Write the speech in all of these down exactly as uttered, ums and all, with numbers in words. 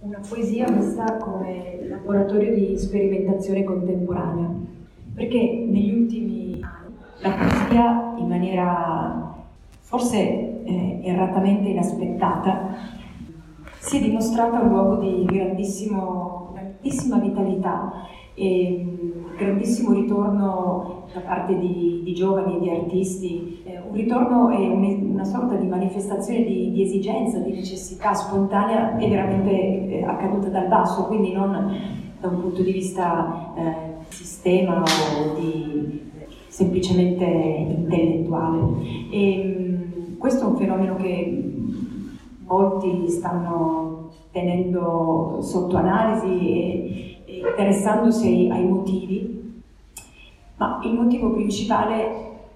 una poesia vista come laboratorio di sperimentazione contemporanea, perché negli ultimi anni la poesia, in maniera forse eh, erratamente inaspettata, si è dimostrata un luogo di grandissimo, grandissima vitalità e grandissimo ritorno da parte di, di giovani e di artisti, eh, un ritorno e un, una sorta di manifestazione di, di esigenza, di necessità spontanea e veramente eh, accaduta dal basso, quindi non da un punto di vista eh, sistema o di semplicemente intellettuale. E, mh, questo è un fenomeno che molti stanno tenendo sotto analisi e interessandosi ai motivi, ma il motivo principale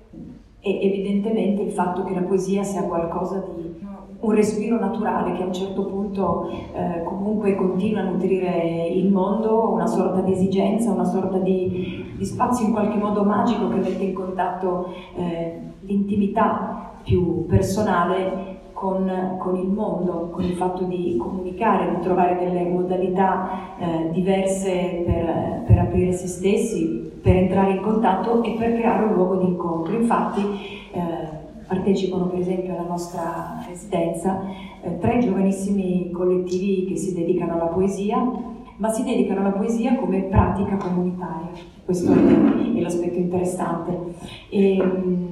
è evidentemente il fatto che la poesia sia qualcosa di un respiro naturale che a un certo punto eh, comunque continua a nutrire il mondo, una sorta di esigenza, una sorta di, di spazio in qualche modo magico che mette in contatto eh, l'intimità più personale Con, con il mondo, con il fatto di comunicare, di trovare delle modalità eh, diverse per, per aprire se stessi, per entrare in contatto e per creare un luogo di incontro. Infatti eh, partecipano per esempio alla nostra residenza eh, tre giovanissimi collettivi che si dedicano alla poesia, ma si dedicano alla poesia come pratica comunitaria. Questo è, è l'aspetto interessante. E,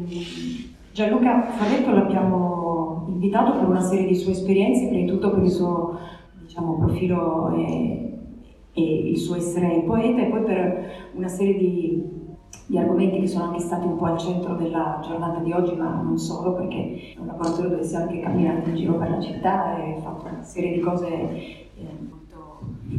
Gianluca Favetto l'abbiamo invitato per una serie di sue esperienze, prima di tutto per il suo, diciamo, profilo e, e il suo essere poeta, e poi per una serie di, di argomenti che sono anche stati un po' al centro della giornata di oggi, ma non solo, perché è un laboratorio dove si è anche camminato in giro per la città e fatto una serie di cose eh, molto,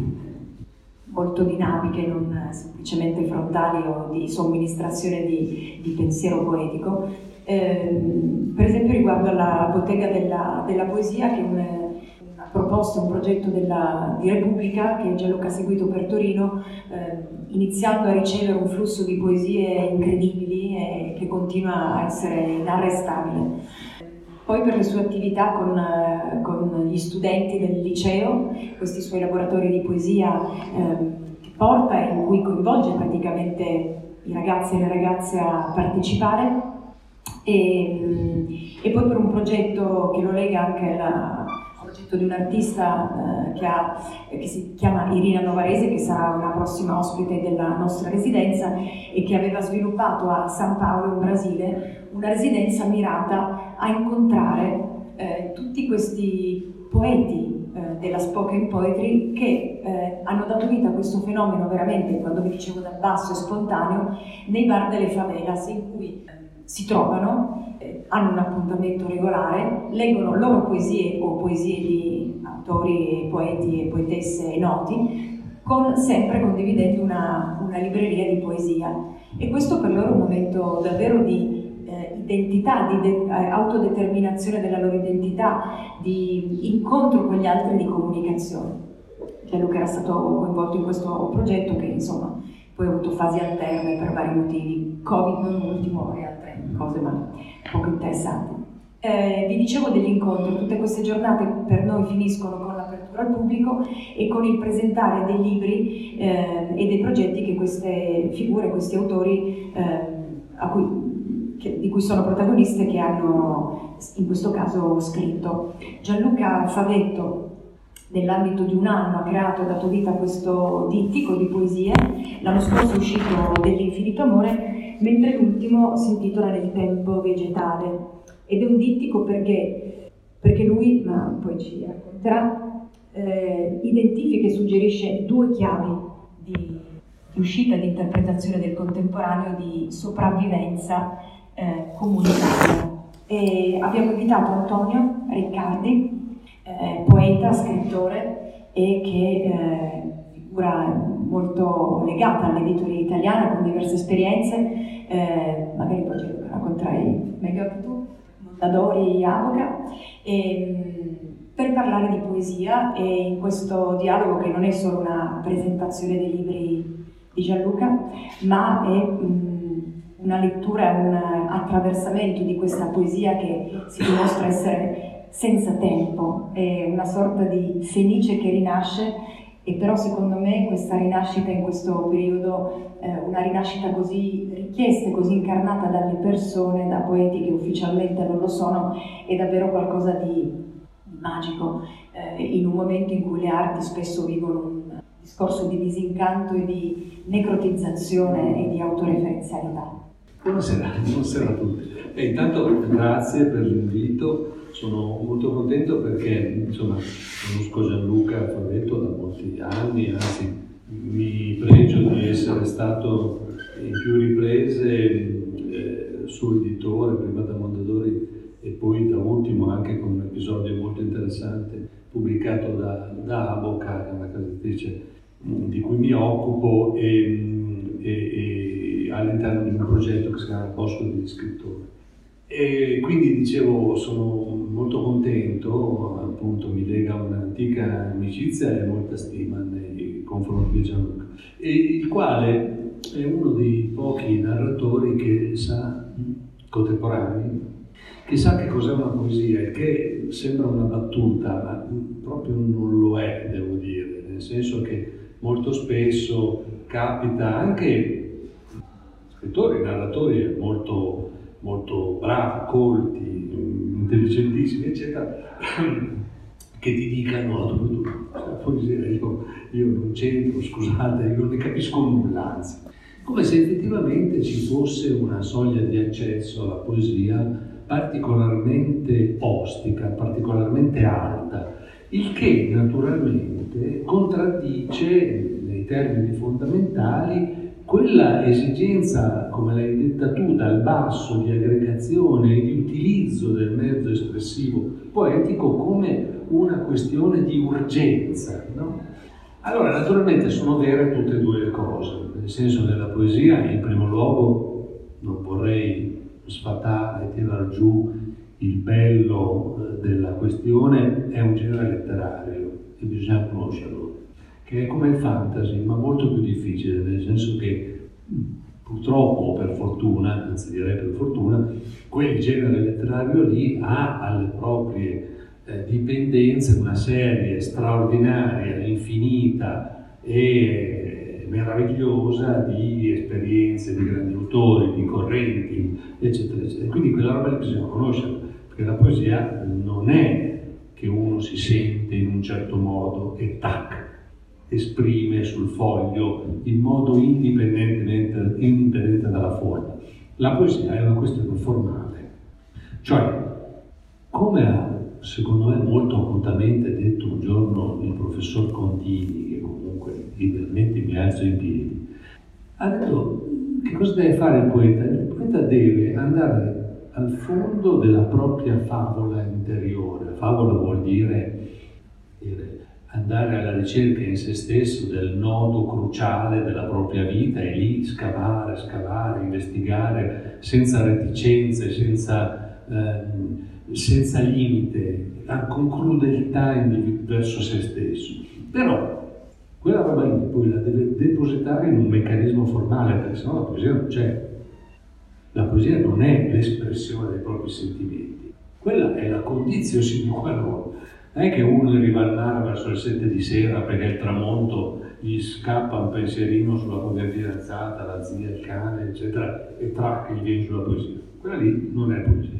molto dinamiche, non semplicemente frontali o di somministrazione di, di pensiero poetico. Eh, per esempio riguardo alla bottega della, della poesia, che è un, una proposta, un progetto della, di Repubblica che Gianluca ha seguito per Torino, eh, iniziando a ricevere un flusso di poesie incredibili e che continua a essere inarrestabile. Poi per le sue attività con, con gli studenti del liceo, questi suoi laboratori di poesia eh, che porta e in cui coinvolge praticamente i ragazzi e le ragazze a partecipare. E, e poi per un progetto che lo lega anche al progetto di un'artista eh, che, ha, che si chiama Irina Novarese, che sarà una prossima ospite della nostra residenza e che aveva sviluppato a San Paolo in Brasile una residenza mirata a incontrare eh, tutti questi poeti eh, della spoken poetry che eh, hanno dato vita a questo fenomeno veramente, quando vi dicevo dal basso e spontaneo, nei bar delle favelas, in cui si trovano, eh, hanno un appuntamento regolare, leggono loro poesie o poesie di autori, poeti e poetesse noti, con, sempre condividendo una, una libreria di poesia. E questo per loro è un momento davvero di eh, identità, di de- eh, autodeterminazione della loro identità, di incontro con gli altri, di comunicazione. Gianluca era stato coinvolto in questo progetto che insomma poi ha avuto fasi alterne per vari motivi, Covid non ultimo e altre cose ma poco interessanti. Eh, vi dicevo degli incontri, tutte queste giornate per noi finiscono con l'apertura al pubblico e con il presentare dei libri eh, e dei progetti che queste figure, questi autori eh, a cui, che, di cui sono protagoniste, che hanno in questo caso scritto. Gianluca Favetto, nell'ambito di un anno, ha creato e dato vita a questo dittico di poesie. L'anno scorso è uscito Dell'infinito amore, mentre l'ultimo si intitola Nel tempo vegetale, ed è un dittico perché, perché lui, ma poi ci racconterà, eh, identifica e suggerisce due chiavi di, di uscita, di interpretazione del contemporaneo, di sopravvivenza eh, comunitaria. E abbiamo invitato Antonio Riccardi, Eh, poeta, scrittore, e che è eh, figura molto legata all'editoria italiana con diverse esperienze, eh, magari poi ce lo racconterai meglio anche tu, Mondadori Avoca, e, per parlare di poesia, e in questo dialogo che non è solo una presentazione dei libri di Gianluca, ma è mh, una lettura, un attraversamento di questa poesia che si dimostra essere senza tempo, è una sorta di fenice che rinasce, e però secondo me questa rinascita in questo periodo, eh, una rinascita così richiesta e così incarnata dalle persone, da poeti che ufficialmente non lo sono, è davvero qualcosa di magico, eh, in un momento in cui le arti spesso vivono un discorso di disincanto e di necrotizzazione e di autoreferenzialità. Buonasera, buonasera a tutti. E intanto grazie per l'invito, sono molto contento perché insomma conosco Gianluca Favetto da molti anni, anzi mi pregio di essere stato in più riprese eh, suo editore, prima da Mondadori e poi da ultimo anche con un episodio molto interessante pubblicato da, da Aboca, che è una casa editrice di cui mi occupo, e, e, e all'interno di un progetto che si chiama Bosco degli Scrittori. E quindi dicevo, sono molto contento, appunto mi lega un'antica amicizia e molta stima nei confronti di Gianluca, e il quale è uno dei pochi narratori che sa, contemporanei, che sa che cos'è una poesia, e che sembra una battuta, ma proprio non lo è, devo dire, nel senso che molto spesso capita anche scrittori, narratori molto, molto bravi, colti, intelligentissimi, eccetera, che ti dicano: tu, tu, questa poesia io, io non c'entro, scusate, io non ne capisco nulla, anzi. Come se effettivamente ci fosse una soglia di accesso alla poesia particolarmente ostica, particolarmente alta, il che naturalmente contraddice nei termini fondamentali quella esigenza, come l'hai detta tu, dal basso, di aggregazione e di utilizzo del mezzo espressivo poetico come una questione di urgenza, no? Allora, naturalmente sono vere tutte e due le cose, nel senso che la poesia, in primo luogo, non vorrei sfatare e tirar giù il bello della questione, è un genere letterario e bisogna conoscerlo, che è come il fantasy, ma molto più difficile, nel senso che purtroppo o per fortuna, anzi direi per fortuna, quel genere letterario lì ha alle proprie eh, dipendenze una serie straordinaria, infinita e meravigliosa di esperienze, di grandi autori, di correnti, eccetera, eccetera. Quindi quella roba lì bisogna conoscerla, perché la poesia non è che uno si sente in un certo modo e tac, esprime sul foglio in modo indipendente, indipendente dalla forma. La poesia è una questione formale, cioè, come ha secondo me molto acutamente detto un giorno il professor Contini, che comunque idealmente mi alzo in piedi, ha detto: che cosa deve fare il poeta? Il poeta deve andare al fondo della propria favola interiore. Favola vuol dire, dire andare alla ricerca in se stesso del nodo cruciale della propria vita e lì scavare, scavare, investigare senza reticenze, senza, ehm, senza limite, con crudeltà verso se stesso. Però quella roba lì poi la deve depositare in un meccanismo formale, perché sennò la poesia non c'è. La poesia non è l'espressione dei propri sentimenti, quella è la condizio sine qua non. Non è che uno arriva al mare verso le sette di sera perché il tramonto gli scappa un pensierino sulla propria fidanzata, la zia, il cane, eccetera, e trac, gli viene sulla poesia. Quella lì non è poesia.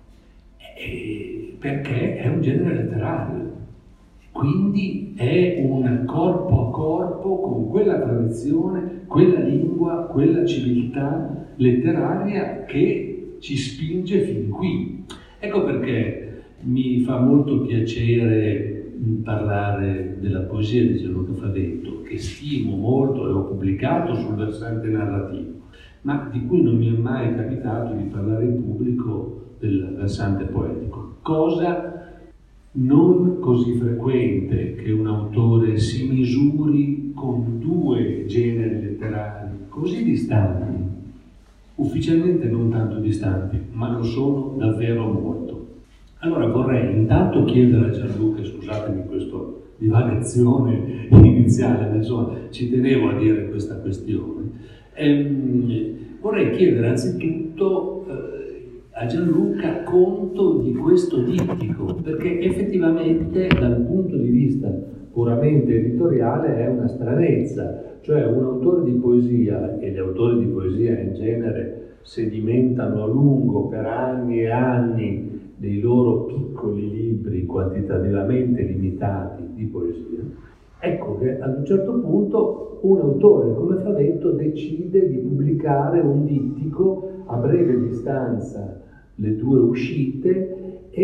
E perché è un genere letterario. Quindi è un corpo a corpo con quella tradizione, quella lingua, quella civiltà letteraria che ci spinge fin qui. Ecco perché mi fa molto piacere parlare della poesia di Gianluca Favetto, che stimo molto e ho pubblicato sul versante narrativo, ma di cui non mi è mai capitato di parlare in pubblico del versante poetico. Cosa non così frequente che un autore si misuri con due generi letterari così distanti, ufficialmente non tanto distanti, ma lo sono davvero molto. Allora vorrei intanto chiedere a Gianluca, scusatemi questa divagazione iniziale, ma insomma ci tenevo a dire questa questione, ehm, vorrei chiedere anzitutto eh, a Gianluca conto di questo dittico, perché effettivamente dal punto di vista puramente editoriale è una stranezza, cioè un autore di poesia, e gli autori di poesia in genere sedimentano a lungo per anni e anni dei loro piccoli libri quantitativamente limitati di poesia, ecco che ad un certo punto un autore come Favetto decide di pubblicare un dittico a breve distanza, le due uscite, e,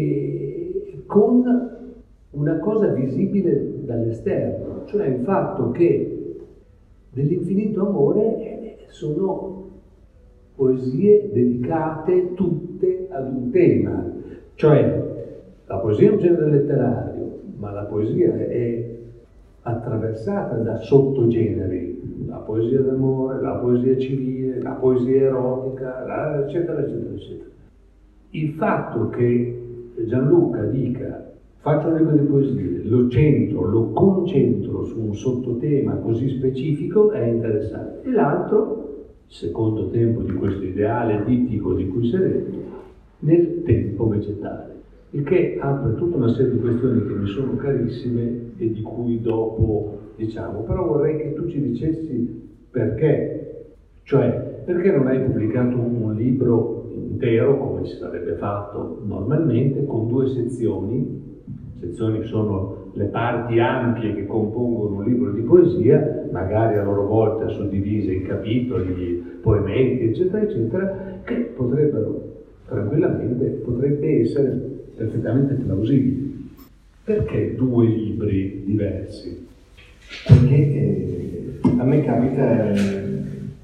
e con una cosa visibile dall'esterno, cioè il fatto che dell'infinito amore sono poesie dedicate tutte ad un tema, cioè la poesia è un genere letterario, ma la poesia è attraversata da sottogeneri, la poesia d'amore, la poesia civile, la poesia erotica, la, eccetera, eccetera, eccetera. Il fatto che Gianluca dica faccio un libro di poesie, lo centro, lo concentro su un sottotema così specifico è interessante. E l'altro, il secondo tempo di questo ideale dittico di cui si è detto, nel tempo vegetale, il che apre tutta una serie di questioni che mi sono carissime e di cui dopo diciamo, però vorrei che tu ci dicessi perché, cioè perché non hai pubblicato un libro intero come si sarebbe fatto normalmente con due sezioni. Sezioni sono le parti ampie che compongono un libro di poesia, magari a loro volta suddivise in capitoli, poemetti, eccetera, eccetera, che potrebbero tranquillamente, potrebbe essere perfettamente plausibili. Perché due libri diversi? Perché eh, a me capita eh,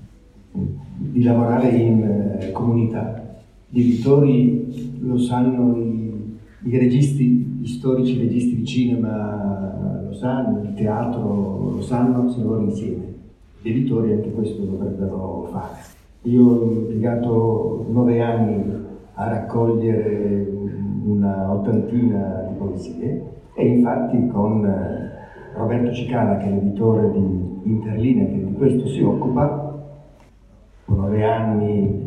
di lavorare in eh, comunità. Gli editori lo sanno, i, i registi, gli storici registi di cinema lo sanno, il teatro lo sanno, si lavora insieme. Gli editori anche questo dovrebbero fare. Io ho impiegato nove anni a raccogliere una ottantina di poesie e infatti con Roberto Cicala, che è l'editore di Interlinea, che di questo si occupa, con nove anni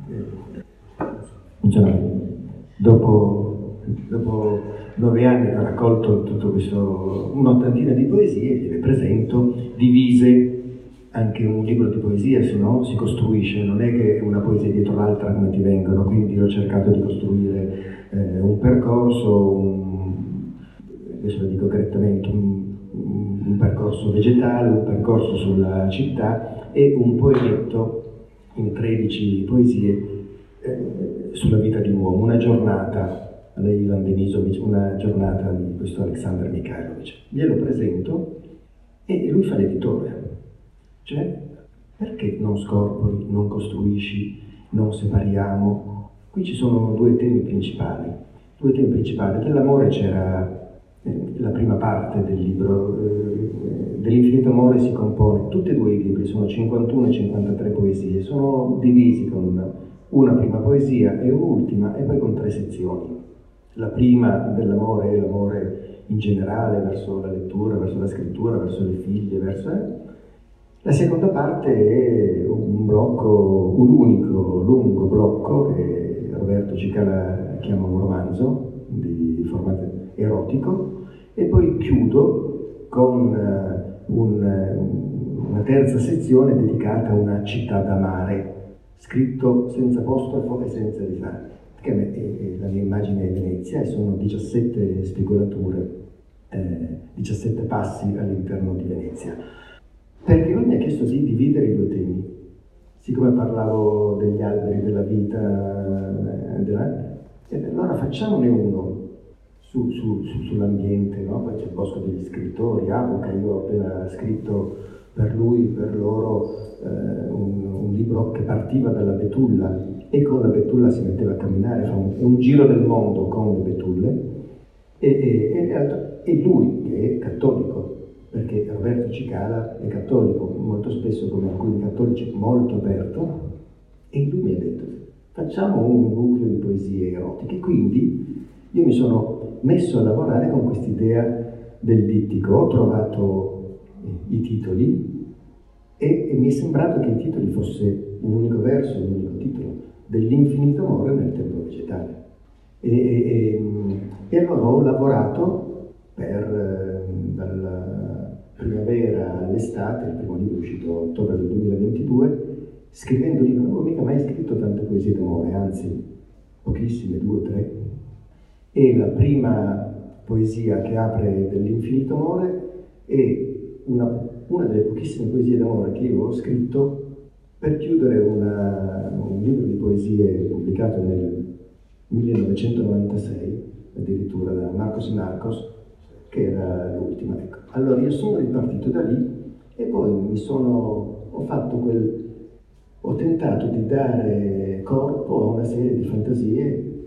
Dopo, dopo nove anni che ho raccolto tutto questo, un'ottantina di poesie, gliele presento, divise anche un libro di poesia, se no si costruisce, non è che una poesia dietro l'altra come ti vengono, quindi ho cercato di costruire eh, un percorso, un, adesso lo dico correttamente, un, un percorso vegetale, un percorso sulla città e un poemetto in tredici poesie sulla vita di un uomo, una giornata, a lei Ivan Denisovic, una giornata di questo Aleksandr Mikhailovich. Glielo presento e lui fa l'editore. Cioè, perché non scorpori, non costruisci, non separiamo? Qui ci sono due temi principali. Due temi principali. Dell'amore c'era eh, la prima parte del libro, eh, dell'infinito amore si compone, tutti e due i libri, sono cinquantuno e cinquantatré poesie, sono divisi con una prima poesia e un'ultima, e poi con tre sezioni. La prima dell'amore è l'amore in generale, verso la lettura, verso la scrittura, verso le figlie, verso... La seconda parte è un blocco, un unico lungo blocco che Roberto Cicala chiama un romanzo di formato erotico, e poi chiudo con un, una terza sezione dedicata a una città da mare, scritto senza apostrofo e senza risate, perché a me è, è, la mia immagine è Venezia e sono diciassette spigolature, eh, diciassette passi all'interno di Venezia. Perché lui mi ha chiesto di dividere i due temi. Siccome parlavo degli alberi della vita, eh, della, e allora facciamone uno su, su, su, sull'ambiente, no? Poi c'è il Bosco degli Scrittori, Apoca, io ho appena scritto per lui, per loro, eh, un, un libro che partiva dalla betulla e con la betulla si metteva a camminare, fa un, un giro del mondo con le betulle, e, e, e, e lui che è cattolico, perché Roberto Cicala è cattolico, molto spesso come alcuni cattolici molto aperto, e lui mi ha detto facciamo un nucleo di poesie erotiche. Quindi io mi sono messo a lavorare con quest'idea del dittico, ho trovato i titoli e, e mi è sembrato che i titoli fosse un unico verso, un unico titolo, dell'infinito amore nel tempo vegetale. E, e, e allora ho lavorato per, dalla primavera all'estate, il primo libro è uscito a ottobre del duemilaventidue, scrivendo libri, non ho mica mai scritto tante poesie d'amore, anzi pochissime, due o tre. E la prima poesia che apre dell'infinito amore è una, una delle pochissime poesie d'amore che io ho scritto per chiudere una, un libro di poesie pubblicato nel millenovecentonovantasei, addirittura da Marcos e Marcos, che era l'ultima. Ecco. Allora io sono ripartito da lì e poi mi sono, ho fatto quel, ho tentato di dare corpo a una serie di fantasie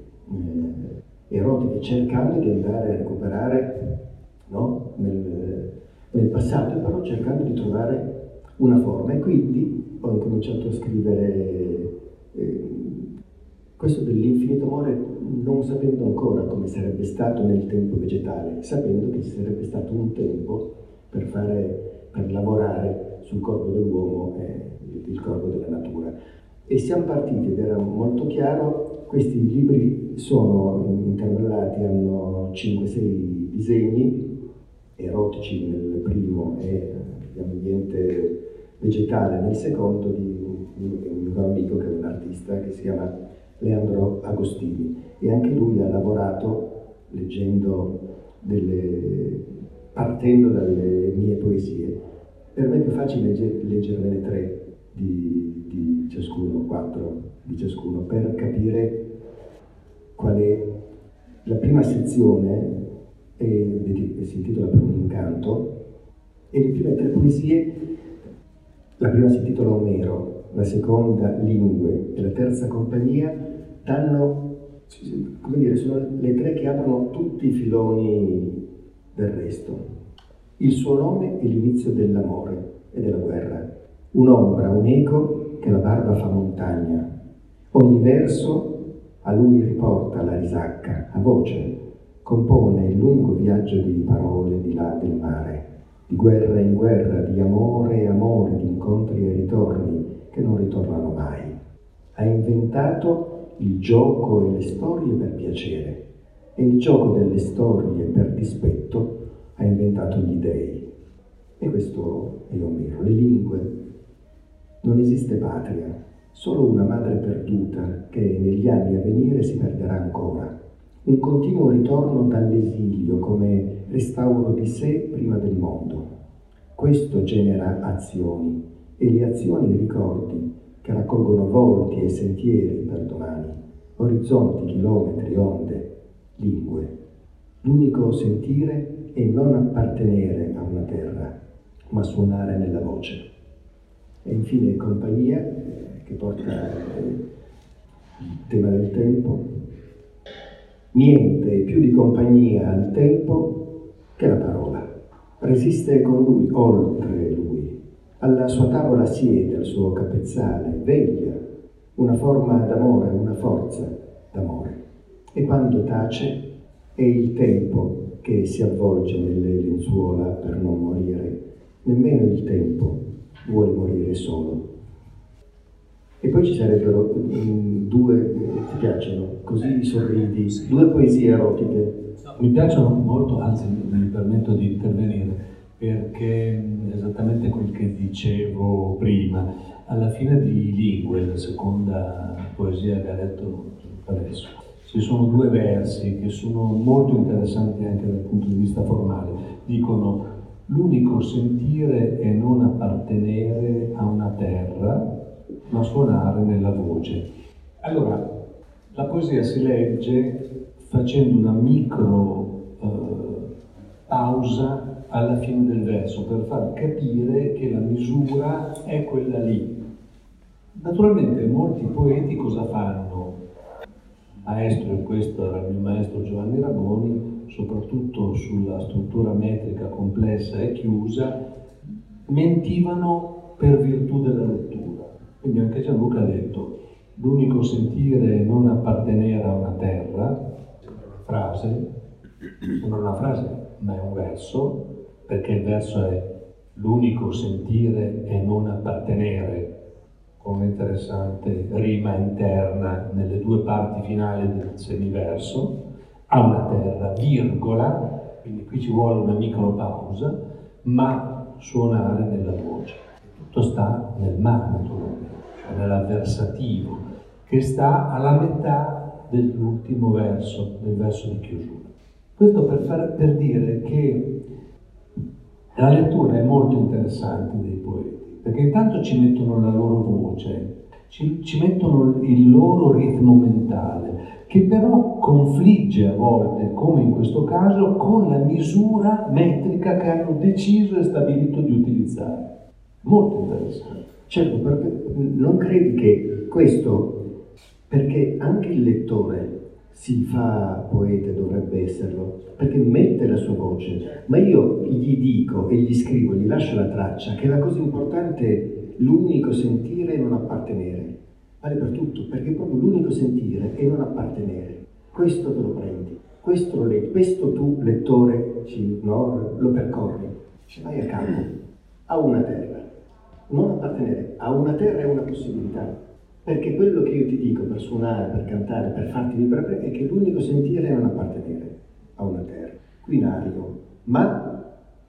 eh, erotiche, cercando di andare a recuperare, no? nel, nel passato, però cercando di trovare una forma. E quindi ho incominciato a scrivere eh, questo dell'infinito amore, non sapendo ancora come sarebbe stato nel tempo vegetale, sapendo che ci sarebbe stato un tempo per fare, per lavorare sul corpo dell'uomo e il corpo della natura. E siamo partiti, ed era molto chiaro, questi libri sono intervallati, hanno cinque sei disegni erotici nel primo e l'ambiente vegetale nel secondo, di un mio amico che è un artista che si chiama Leandro Agostini, e anche lui ha lavorato leggendo delle, partendo dalle mie poesie. Per me è più facile legger, leggervene tre di, di ciascuno, quattro di ciascuno, per capire qual è la prima sezione, è, è, si intitola Per un incanto, e le prime tre poesie, la prima si intitola Omero, la seconda Lingue e la terza Compagnia, danno, come dire, sono le tre che aprono tutti i filoni del resto. Il suo nome è l'inizio dell'amore e della guerra, un'ombra, un eco che la barba fa montagna. Ogni verso a lui riporta la risacca, a voce compone il lungo viaggio di parole di là del mare, di guerra in guerra, di amore e amore, di incontri e ritorni che non ritornano mai. Ha inventato il gioco e le storie per piacere, e il gioco delle storie per dispetto ha inventato gli dei. E questo è Omero. Le lingue. Non esiste patria, solo una madre perduta che negli anni a venire si perderà ancora. Un continuo ritorno dall'esilio come restauro di sé prima del mondo. Questo genera azioni, e le azioni ricordi che raccolgono volti e sentieri per domani, orizzonti, chilometri, onde, lingue. L'unico sentire è non appartenere a una terra, ma suonare nella voce. E infine Compagnia, che porta il tema del tempo. Niente più di compagnia al tempo che la parola. Resiste con lui, oltre lui. Alla sua tavola siede, al suo capezzale, veglia, una forma d'amore, una forza d'amore. E quando tace è il tempo che si avvolge nelle lenzuola per non morire. Nemmeno il tempo vuole morire solo. E poi ci sarebbero um, due, ti piacciono? Così sorridi, due poesie erotiche. Mi piacciono molto, anzi mi permetto di intervenire, perché esattamente quel che dicevo prima, alla fine di Lingue, la seconda poesia che ha letto adesso, ci sono due versi che sono molto interessanti anche dal punto di vista formale. Dicono: l'unico sentire è non appartenere a una terra, ma suonare nella voce. Allora, la poesia si legge facendo una micro eh, pausa alla fine del verso per far capire che la misura è quella lì. Naturalmente molti poeti cosa fanno? Maestro, e questo era il mio maestro Giovanni Raboni, soprattutto sulla struttura metrica complessa e chiusa, mentivano per virtù della lettura. Quindi anche Gianluca ha detto: l'unico sentire è non appartenere a una terra, sembra una frase, sembra una frase, ma è un verso, perché il verso è: l'unico sentire è non appartenere, con un'interessante rima interna nelle due parti finali del semiverso, a una terra, virgola, quindi qui ci vuole una micropausa, ma suonare nella voce. Tutto sta nel ma, naturalmente, cioè nell'avversativo, che sta alla metà dell'ultimo verso, del verso di chiusura. Questo per, far, per dire che la lettura è molto interessante dei poeti, perché intanto ci mettono la loro voce, ci, ci mettono il loro ritmo mentale, che però confligge a volte, come in questo caso, con la misura metrica che hanno deciso e stabilito di utilizzare. Molto interessante. Certo, perché non credi che questo, perché anche il lettore si fa poeta, dovrebbe esserlo, perché mette la sua voce, ma io gli dico e gli scrivo, gli lascio la traccia, che la cosa importante è l'unico sentire e non appartenere. Vale per tutto, perché proprio l'unico sentire e non appartenere. Questo te lo prendi, questo, lo leggi, questo tu, lettore, ci, no, lo percorri, ci vai a capo, a una terra. Non appartenere a una terra è una possibilità. Perché quello che io ti dico per suonare, per cantare, per farti vibrare è che l'unico sentire è non appartenere a una terra, quinario, ma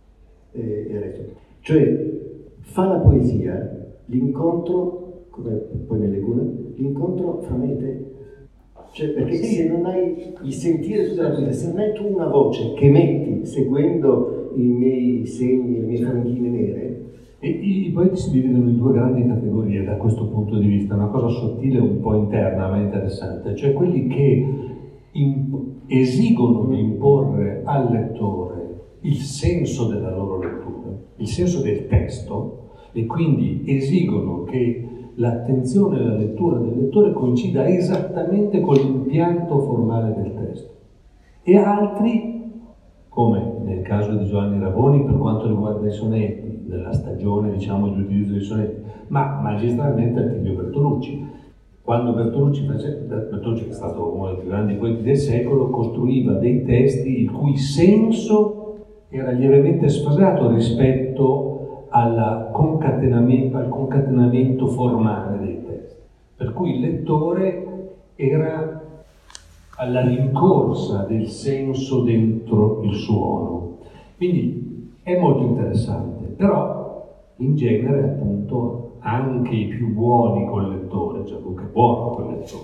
eh, è resto. Cioè fa la poesia l'incontro, come poi nelle cune, l'incontro fra me e te. Cioè, perché sì, se non hai il sentire tutta la poesia, se non hai tu una voce che metti seguendo i miei segni, le mie franghine nere. E i poeti si dividono in due grandi categorie da questo punto di vista, una cosa sottile e un po' interna ma interessante, cioè quelli che in, esigono di imporre al lettore il senso della loro lettura, il senso del testo, e quindi esigono che l'attenzione e la lettura del lettore coincida esattamente con l'impianto formale del testo. E altri, come nel caso di Giovanni Raboni per quanto riguarda i sonetti, della stagione, diciamo, di utilizzo dei sonetti, ma magistralmente Attilio Bertolucci. Quando Bertolucci, Bertolucci, che è stato uno dei più grandi poeti del secolo, costruiva dei testi il cui senso era lievemente sfasato rispetto alla concatenamento, al concatenamento formale dei testi. Per cui il lettore era alla rincorsa del senso dentro il suono. Quindi è molto interessante. Però in genere appunto anche i più buoni col lettore, cioè quello che è buono col lettore,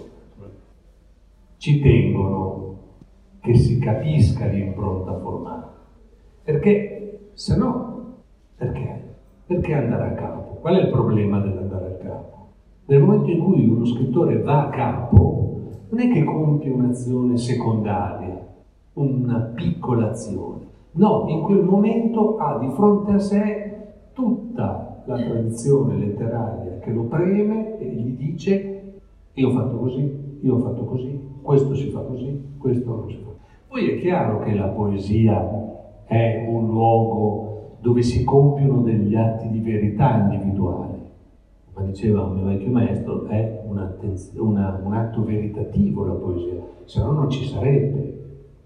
ci tengono che si capisca l'impronta formale, perché se no, perché? Perché andare a capo? Qual è il problema dell'andare a capo? Nel momento in cui uno scrittore va a capo, non è che compie un'azione secondaria, una piccola azione. No, in quel momento ha di fronte a sé tutta la tradizione letteraria che lo preme e gli dice: io ho fatto così, io ho fatto così, questo si fa così, questo non si fa. Poi è chiaro che la poesia è un luogo dove si compiono degli atti di verità individuali. Come diceva un mio vecchio maestro, è una, un atto veritativo la poesia, se no non ci sarebbe.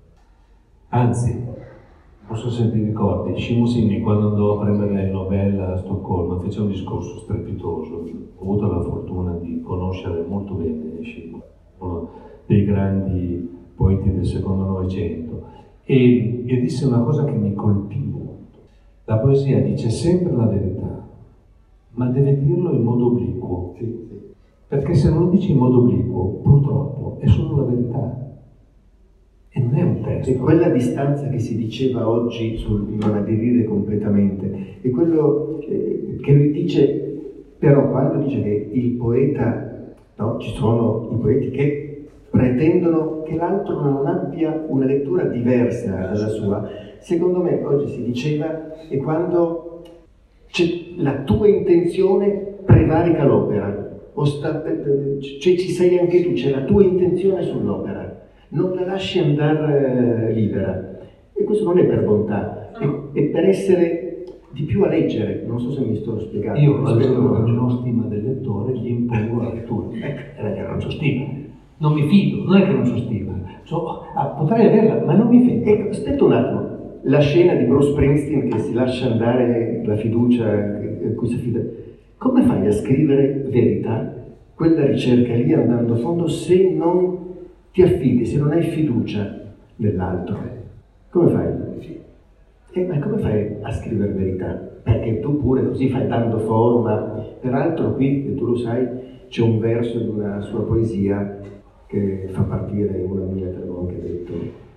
Anzi, non so se ti ricordi, Shimusini quando andò a prendere il Nobel a Stoccolma fece un discorso strepitoso. Ho avuto la fortuna di conoscere molto bene Shimu, uno dei grandi poeti del secondo Novecento, e, e disse una cosa che mi colpì molto. La poesia dice sempre la verità, ma deve dirlo in modo obliquo, perché se non lo dici in modo obliquo, purtroppo è solo la verità. E non è un testo. E quella distanza che si diceva oggi sul non aderire completamente, è quello che, che lui dice, però quando dice che il poeta, no, ci sono i poeti che pretendono che l'altro non abbia una lettura diversa dalla sua, secondo me oggi si diceva è quando c'è la tua intenzione prevarica l'opera, o sta, cioè ci sei anche tu, c'è la tua intenzione sull'opera. Non la lasci andare libera, e questo non è per bontà, è, è per essere di più a leggere. Non so se mi sto spiegando. Io, per non stima del lettore, gli impongo la lettura, eh, non so stima, non mi fido, non è che non so stima, so, ah, potrei averla, ma non mi fido. Ecco, aspetta un attimo, la scena di Bruce Springsteen che si lascia andare la fiducia a cui si affida, come fai a scrivere verità? Quella ricerca lì andando a fondo, se non ti affidi, se non hai fiducia nell'altro. Come fai? Eh, ma come fai a scrivere verità? Perché tu pure così fai dando forma. Peraltro qui, tu lo sai, c'è un verso di una sua poesia che fa partire una mia, te l'ho anche detto.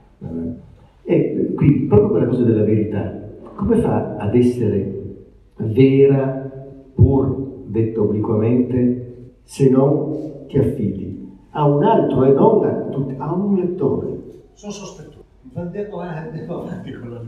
E qui, proprio quella cosa della verità, come fa ad essere vera, pur detto obliquamente, se non ti affidi a un altro e non a, tutti, a un lettore? Sono sospettoso. Andiamo avanti con la...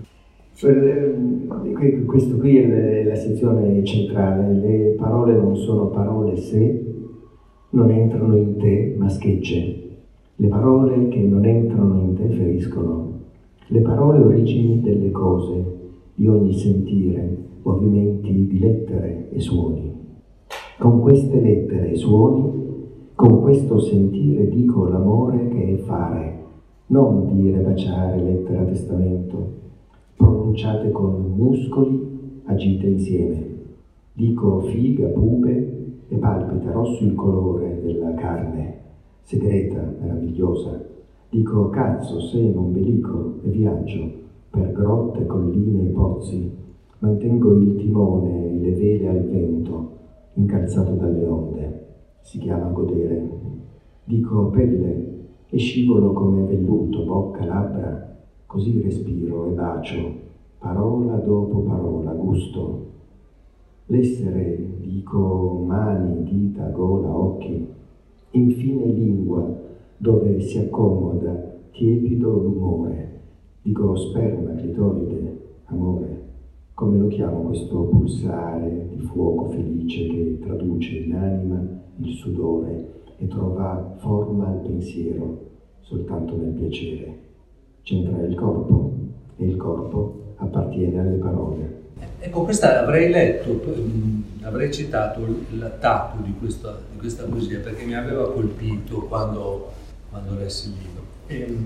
Questo qui è la sezione centrale. Le parole non sono parole se non entrano in te, ma schegge. Le parole che non entrano in te feriscono. Le parole origini delle cose, di ogni sentire, movimenti di lettere e suoni. Con queste lettere e suoni, con questo sentire dico l'amore che è fare, non dire baciare, lettera, testamento, pronunciate con muscoli, agite insieme. Dico figa, pube, e palpita rosso il colore della carne, segreta, meravigliosa. Dico cazzo, seno, ombelico, e viaggio per grotte, colline e pozzi. Mantengo il timone e le vele al vento, incalzato dalle onde. Si chiama godere. Dico pelle e scivolo come velluto, bocca, labbra, così respiro e bacio, parola dopo parola, gusto. L'essere, dico mani, dita, gola, occhi, infine lingua, dove si accomoda tiepido l'umore. Dico sperma, clitoride, amore. Come lo chiamo questo pulsare di fuoco felice che traduce in anima il sudore e trova forma al pensiero soltanto nel piacere. C'entra il corpo e il corpo appartiene alle parole. Ecco, questa avrei letto, avrei citato l'attacco di questa, di questa poesia perché mi aveva colpito quando, quando lessi il libro. E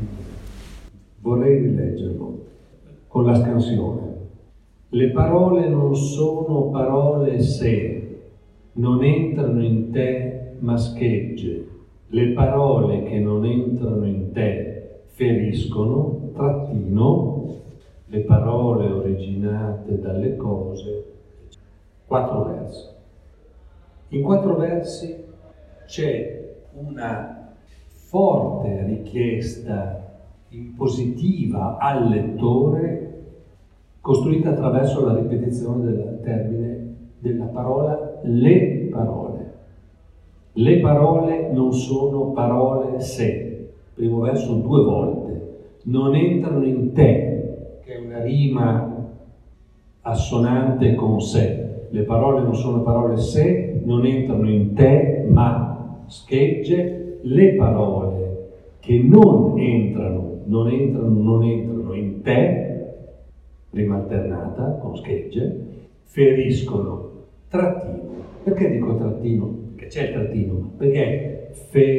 vorrei rileggerlo con la scansione. Le parole non sono parole se non entrano in te ma schegge. Le parole che non entrano in te feriscono, trattino, le parole originate dalle cose. Quattro versi. In quattro versi c'è una forte richiesta impositiva al lettore costruita attraverso la ripetizione del termine della parola le parole. Le parole non sono parole se. Primo verso due volte. Non entrano in te, che è una rima assonante con sé. Le parole non sono parole se, non entrano in te, ma schegge. Le parole che non entrano, non entrano, non entrano in te, rima alternata con schegge, feriscono, trattino. Perché dico trattino? Perché c'è il trattino. Perché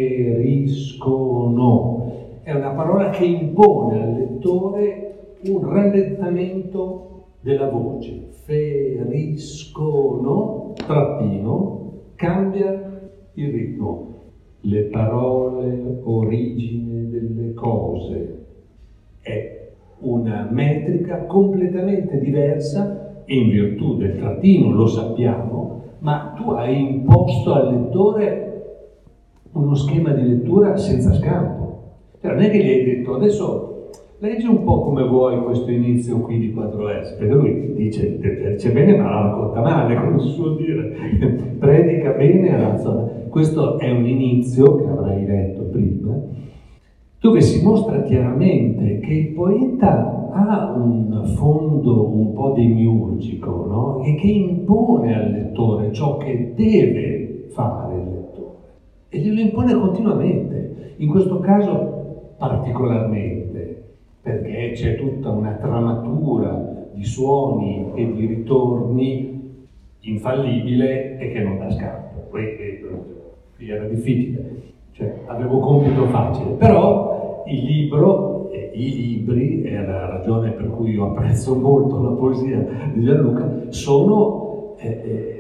feriscono. È una parola che impone al lettore un rallentamento della voce. Feriscono, trattino, cambia il ritmo. Le parole origine delle cose. È una metrica completamente diversa in virtù del trattino, lo sappiamo, ma tu hai imposto al lettore uno schema di lettura senza scampo. Cioè, non è che gli hai detto adesso leggi un po' come vuoi questo inizio qui di quattro versi, perché lui dice, dice bene ma la racconta male, come si suol dire, predica bene, razza. Questo è un inizio che avrai letto prima, dove si mostra chiaramente che il poeta ha un fondo un po' demiurgico, no? E che impone al lettore ciò che deve fare il lettore. E glielo impone continuamente, in questo caso particolarmente, perché c'è tutta una tramatura di suoni e di ritorni infallibile e che non dà scampo. Qui era difficile. Cioè, avevo un compito facile, però il libro, eh, i libri, è la ragione per cui io apprezzo molto la poesia di Gianluca, sono eh, eh,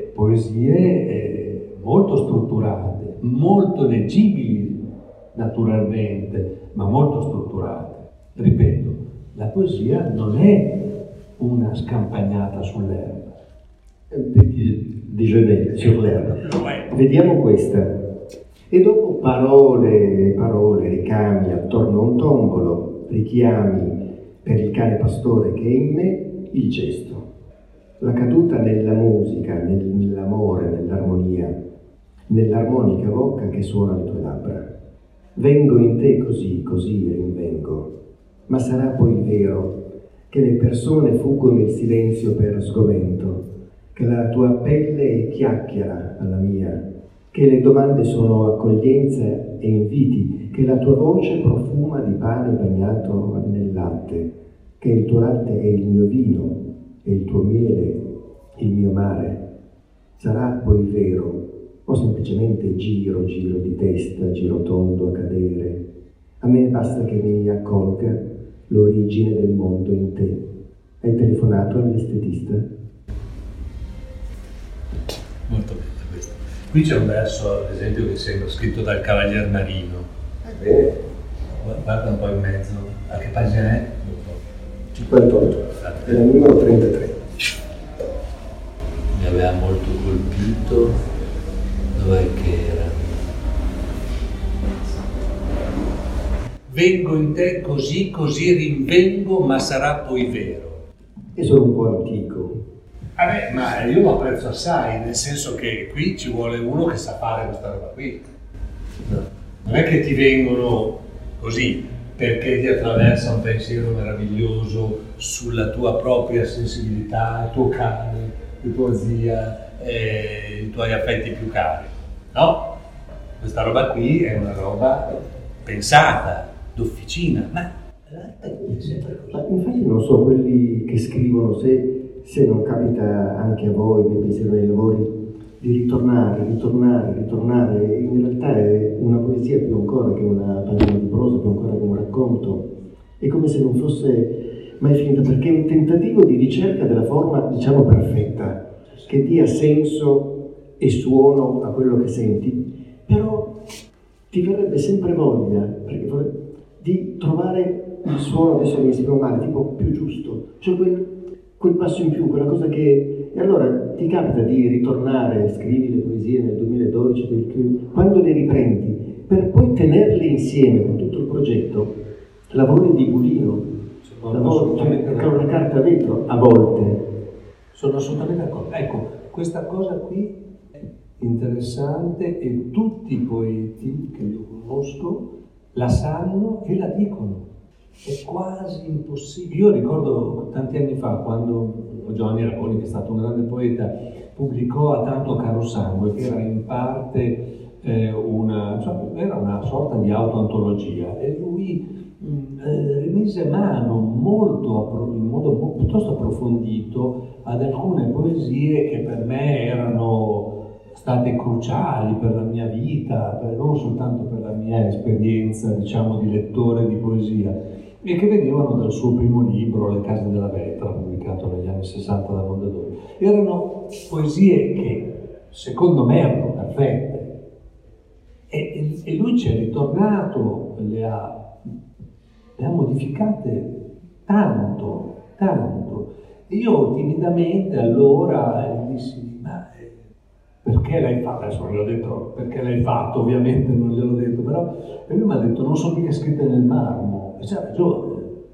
poesie eh, molto strutturate, molto leggibili naturalmente, ma molto strutturate. Ripeto, la poesia non è una scampagnata sull'erba. Déjeuner sur l'erba. Vediamo questa. E dopo parole e parole, richiami attorno a un tombolo, richiami per il cane pastore che è in me, il gesto. La caduta nella musica, nell'amore, nell'armonia, nell'armonica bocca che suona le tue labbra. Vengo in te così, così rinvengo, ma sarà poi vero che le persone fuggono il silenzio per sgomento, che la tua pelle è chiacchiera alla mia, che le domande sono accoglienza e inviti, che la tua voce profuma di pane bagnato nel latte, che il tuo latte è il mio vino e il tuo miele il mio mare. Sarà poi vero o semplicemente giro, giro di testa, giro tondo a cadere? A me basta che mi accolga l'origine del mondo in te. Hai telefonato all'estetista? Molto bene questo. Qui c'è un verso, ad esempio, che sembra scritto dal Cavalier Marino. Bene. Guarda un po' in mezzo. A che pagina è? cinquantotto. È la numero trentatré. Mi aveva molto colpito. Dov'è che era? Vengo in te così, così rinvengo, ma sarà poi vero. Io sono un po' antico. Vabbè, ma io lo apprezzo assai, nel senso che qui ci vuole uno che sa fare questa roba qui. No. Non è che ti vengono così perché ti attraversa un pensiero meraviglioso sulla tua propria sensibilità, il tuo cane, la tua zia, eh, i tuoi affetti più cari. No, questa roba qui è una roba pensata, d'officina, ma l'arte è sempre così. Ma infatti non so, quelli che scrivono, se, se non capita anche a voi, nei pensieri, nei lavori, di ritornare, ritornare, ritornare. In realtà è una poesia più ancora che una pagina di prosa, più ancora che un racconto. È come se non fosse mai finita, perché è un tentativo di ricerca della forma, diciamo, perfetta, che dia senso e suono a quello che senti, però ti verrebbe sempre voglia perché, di trovare il suono, adesso mi esprimo male, tipo più giusto, cioè quel, quel passo in più, quella cosa che... E allora ti capita di ritornare, scrivi le poesie nel duemiladodici, quando le riprendi, per poi tenerle insieme con tutto il progetto, lavori di bulino, lavori con una carta a vetro, a volte. Sono assolutamente d'accordo. Ecco, questa cosa qui è interessante e tutti i poeti che io conosco la sanno e la dicono. È quasi impossibile. Io ricordo tanti anni fa, quando Giovanni Raboni, che è stato un grande poeta, pubblicò A tanto caro sangue, che era in parte eh, una, cioè, era una sorta di autoantologia, e lui mh, eh, rimise mano molto, in modo molto, piuttosto approfondito ad alcune poesie che per me erano state cruciali per la mia vita, per, non soltanto per la mia esperienza, diciamo, di lettore di poesia, e che venivano dal suo primo libro, Le case della Vetra, pubblicato negli anni sessanta da Mondadori. Erano poesie che, secondo me, erano perfette. E, e, e lui ci è ritornato, le ha, le ha modificate tanto, tanto. E io timidamente allora gli dissi, ma perché l'hai fatto? Adesso non gli ho detto perché l'hai fatto, ovviamente non gliel'ho detto, però e lui mi ha detto non sono mica scritte nel marmo. E c'ha ragione.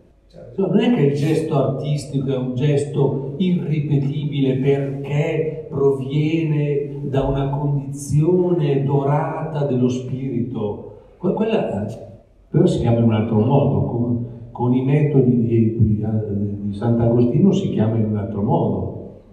Non è che il gesto artistico è un gesto irripetibile perché proviene da una condizione dorata dello spirito. Quella però si chiama in un altro modo, con, con i metodi di, di, di Sant'Agostino si chiama in un altro modo.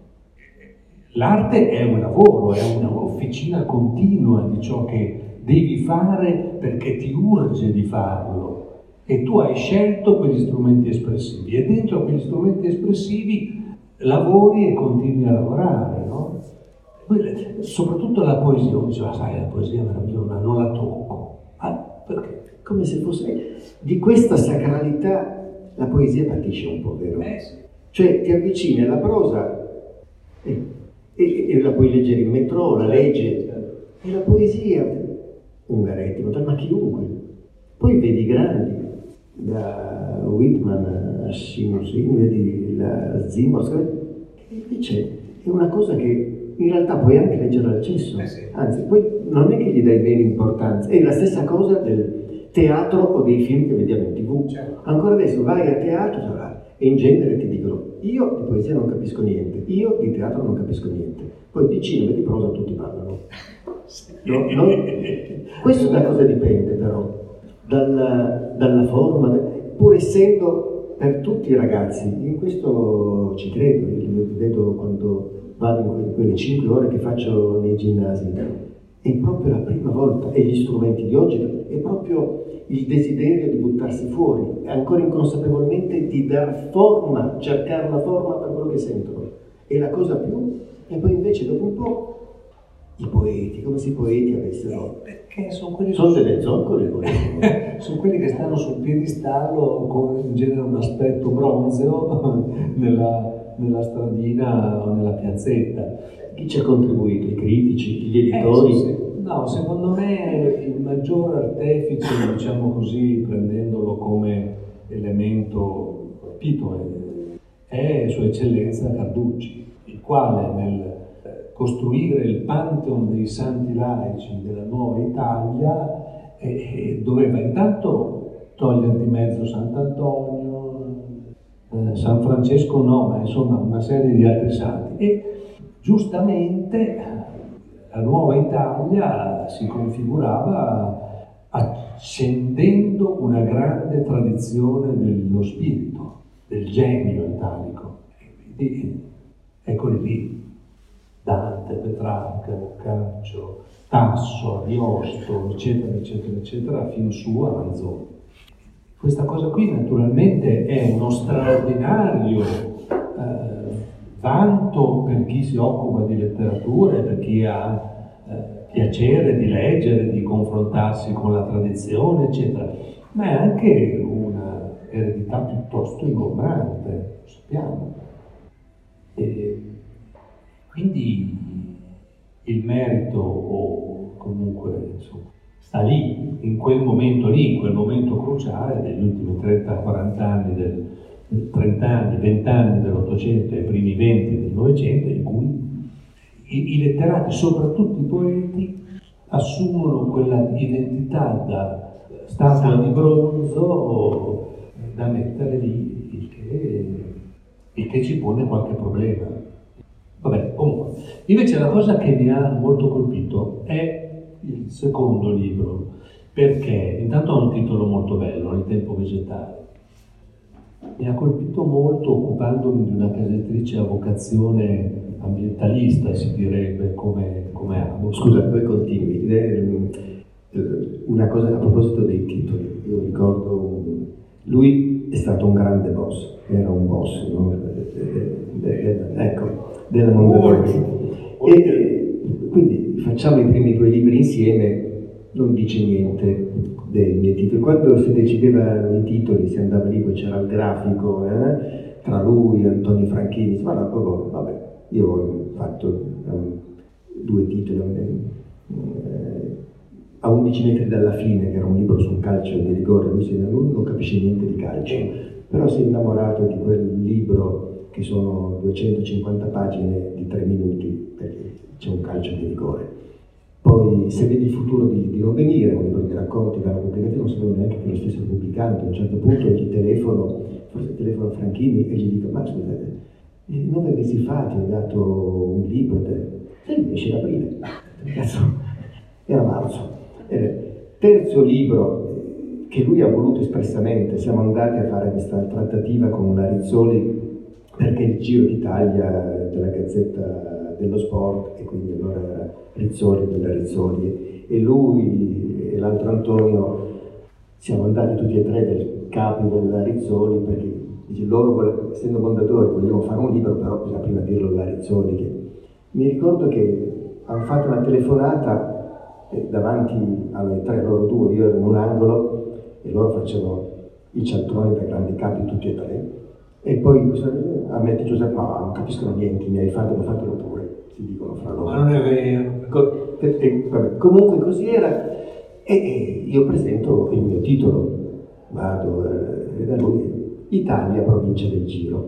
L'arte è un lavoro, è un'officina continua di ciò che devi fare perché ti urge di farlo. E tu hai scelto quegli strumenti espressivi e dentro quegli strumenti espressivi lavori e continui a lavorare, no? Poi, soprattutto la poesia, uno diceva, sai, la poesia è meravigliosa, non la tocco. Ah, perché? Come se fosse di questa sacralità la poesia patisce un po', vero? Eh sì. Cioè ti avvicini alla prosa e e, e la puoi leggere in metro, la leggi, e la poesia, Ungaretti, ma chiunque. Poi vedi grandi, da Whitman a Simonsen, vedi la Zimmer, e invece è una cosa che in realtà puoi anche leggere al cesso, eh sì. Anzi, poi non è che gli dai meno importanza, è la stessa cosa del teatro o dei film che vediamo in tv. Certo. Ancora adesso vai a teatro e in genere ti dicono: io di poesia non capisco niente, io di teatro non capisco niente, poi di cinema e di prosa tutti parlano. No, no? Questo da cosa dipende però? Dalla, dalla forma, pur essendo per tutti i ragazzi, in questo ci credo, io vedo quando vado in quelle cinque ore che faccio nei ginnasi, è proprio la prima volta, e gli strumenti di oggi, è proprio il desiderio di buttarsi fuori, ancora inconsapevolmente di dar forma, cercare una forma per quello che sentono, è la cosa più, e poi invece dopo un po' i poeti, come se i poeti avessero, perché sono quelli sono delle zoccole, sono quelli che stanno sul piedistallo con in genere un aspetto bronzeo nella, nella stradina o nella piazzetta. Chi ci ha contribuito? I critici, gli editori? Eh, sì, sì. No, secondo me il maggior artefice, diciamo così, prendendolo come elemento, capito, è Sua Eccellenza Carducci, il quale nel costruire il pantheon dei santi laici della nuova Italia e, e doveva intanto togliere di mezzo Sant'Antonio, eh, San Francesco no, ma insomma una serie di altri santi, e giustamente la nuova Italia si configurava accendendo una grande tradizione dello spirito, del genio italico, e quindi eccoli lì: Dante, Petrarca, Boccaccio, Tasso, Ariosto, eccetera, eccetera, eccetera, fin su a Manzoni. Questa cosa qui naturalmente è uno straordinario eh, vanto per chi si occupa di letteratura e per chi ha eh, piacere di leggere, di confrontarsi con la tradizione, eccetera, ma è anche una eredità piuttosto ingombrante, lo sappiamo. E quindi il merito, o comunque insomma, sta lì, in quel momento lì, in quel momento cruciale degli ultimi trenta quaranta anni, del, trenta anni, venti anni dell'Ottocento e i primi venti del Novecento, in cui i, i letterati, soprattutto i poeti, assumono quella identità da statua di bronzo da mettere lì, il che, il che ci pone qualche problema. Vabbè, comunque, invece la cosa che mi ha molto colpito è il secondo libro, perché intanto ha un titolo molto bello, Il tempo vegetale. Mi ha colpito molto occupandomi di una casa editrice a vocazione ambientalista, si direbbe, come, come amo. Scusa, poi continui. Una cosa a proposito dei titoli, io ricordo, lui è stato un grande boss, era un boss, no? Ecco, della Mondadori. E quindi facciamo i primi due libri insieme, non dice niente dei miei titoli. Quando si decidevano i titoli, si andava lì, poi c'era il grafico, eh, tra lui e Antonio Franchini, ma no, proprio, vabbè, io ho fatto um, due titoli, eh, a undici metri dalla fine, che era un libro sul calcio di rigore, lui, si, lui non capisce niente di calcio, però si è innamorato di quel libro che sono duecentocinquanta pagine di tre minuti, perché c'è un calcio di rigore. Poi Se vedi il futuro di, di non venire, un libro di racconti che hanno pubblicato, non sapevo neanche che lo stessero pubblicando. A un certo punto gli telefono, forse telefono a Franchini e gli dico: ma scusate, nove mesi fa ti ho dato un libro, te esce in aprile. Cazzo, era marzo. Terzo libro che lui ha voluto espressamente, siamo andati a fare questa trattativa con la Rizzoli, perché il Giro d'Italia della Gazzetta dello Sport, e quindi allora era Rizzoli della Rizzoli, e lui e l'altro Antonio siamo andati tutti e tre del capo della Rizzoli, perché dice, loro, essendo Mondadori, vogliono fare un libro, però bisogna prima dirlo alla Rizzoli. Che... Mi ricordo che hanno fatto una telefonata eh, davanti alle tre, loro due, io ero in un angolo e loro facevano i cialtroni da grandi capi tutti e tre. E poi a me Giuseppe, no, non capiscono niente, mi hai fatto, fatelo pure, si E, e, vabbè, comunque così era, e, e io presento il mio titolo, vado eh, da lui, Italia, provincia del Giro.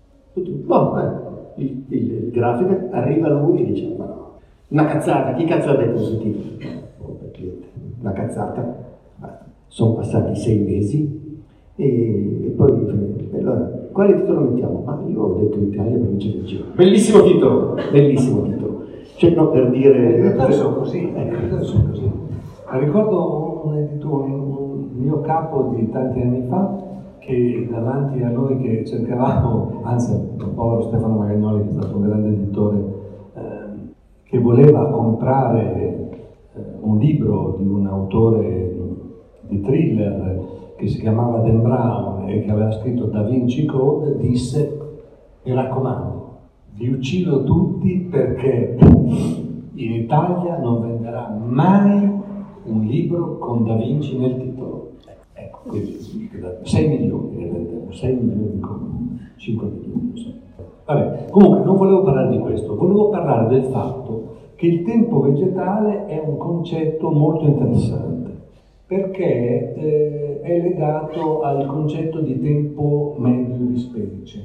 Boh, eh, il, il, il grafico arriva lui e dice, ma no, una cazzata, chi cazzo ha detto questo titolo? Oh, per cliente, una cazzata. Sono passati sei mesi e, e poi allora, quale titolo mettiamo? Ma io ho detto Italia, provincia del Giro. Bellissimo titolo, bellissimo titolo. Cioè, no, per dire... I editori sono così, i editori sono così. Ricordo un editore, un mio capo di tanti anni fa, che davanti a noi che cercavamo, anzi il povero Stefano Magagnoli, che è stato un grande editore, eh, che voleva comprare eh, un libro di un autore di thriller che si chiamava Dan Brown e che aveva scritto Da Vinci Code, disse: mi raccomando, vi uccido tutti perché in Italia non venderà mai un libro con Da Vinci nel titolo. Ecco, quindi sei milioni ne vendevo, sei milioni di copie, cinque milioni, non so. Vabbè, comunque non volevo parlare di questo, volevo parlare del fatto che il tempo vegetale è un concetto molto interessante, perché eh, è legato al concetto di tempo medio di specie,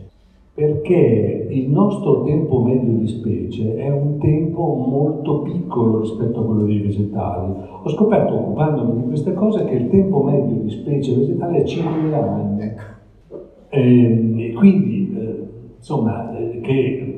perché il nostro tempo medio di specie è un tempo molto piccolo rispetto a quello dei vegetali. Ho scoperto, occupandomi di queste cose, che il tempo medio di specie vegetale è cinquemila anni. E, e quindi, eh, insomma, eh, che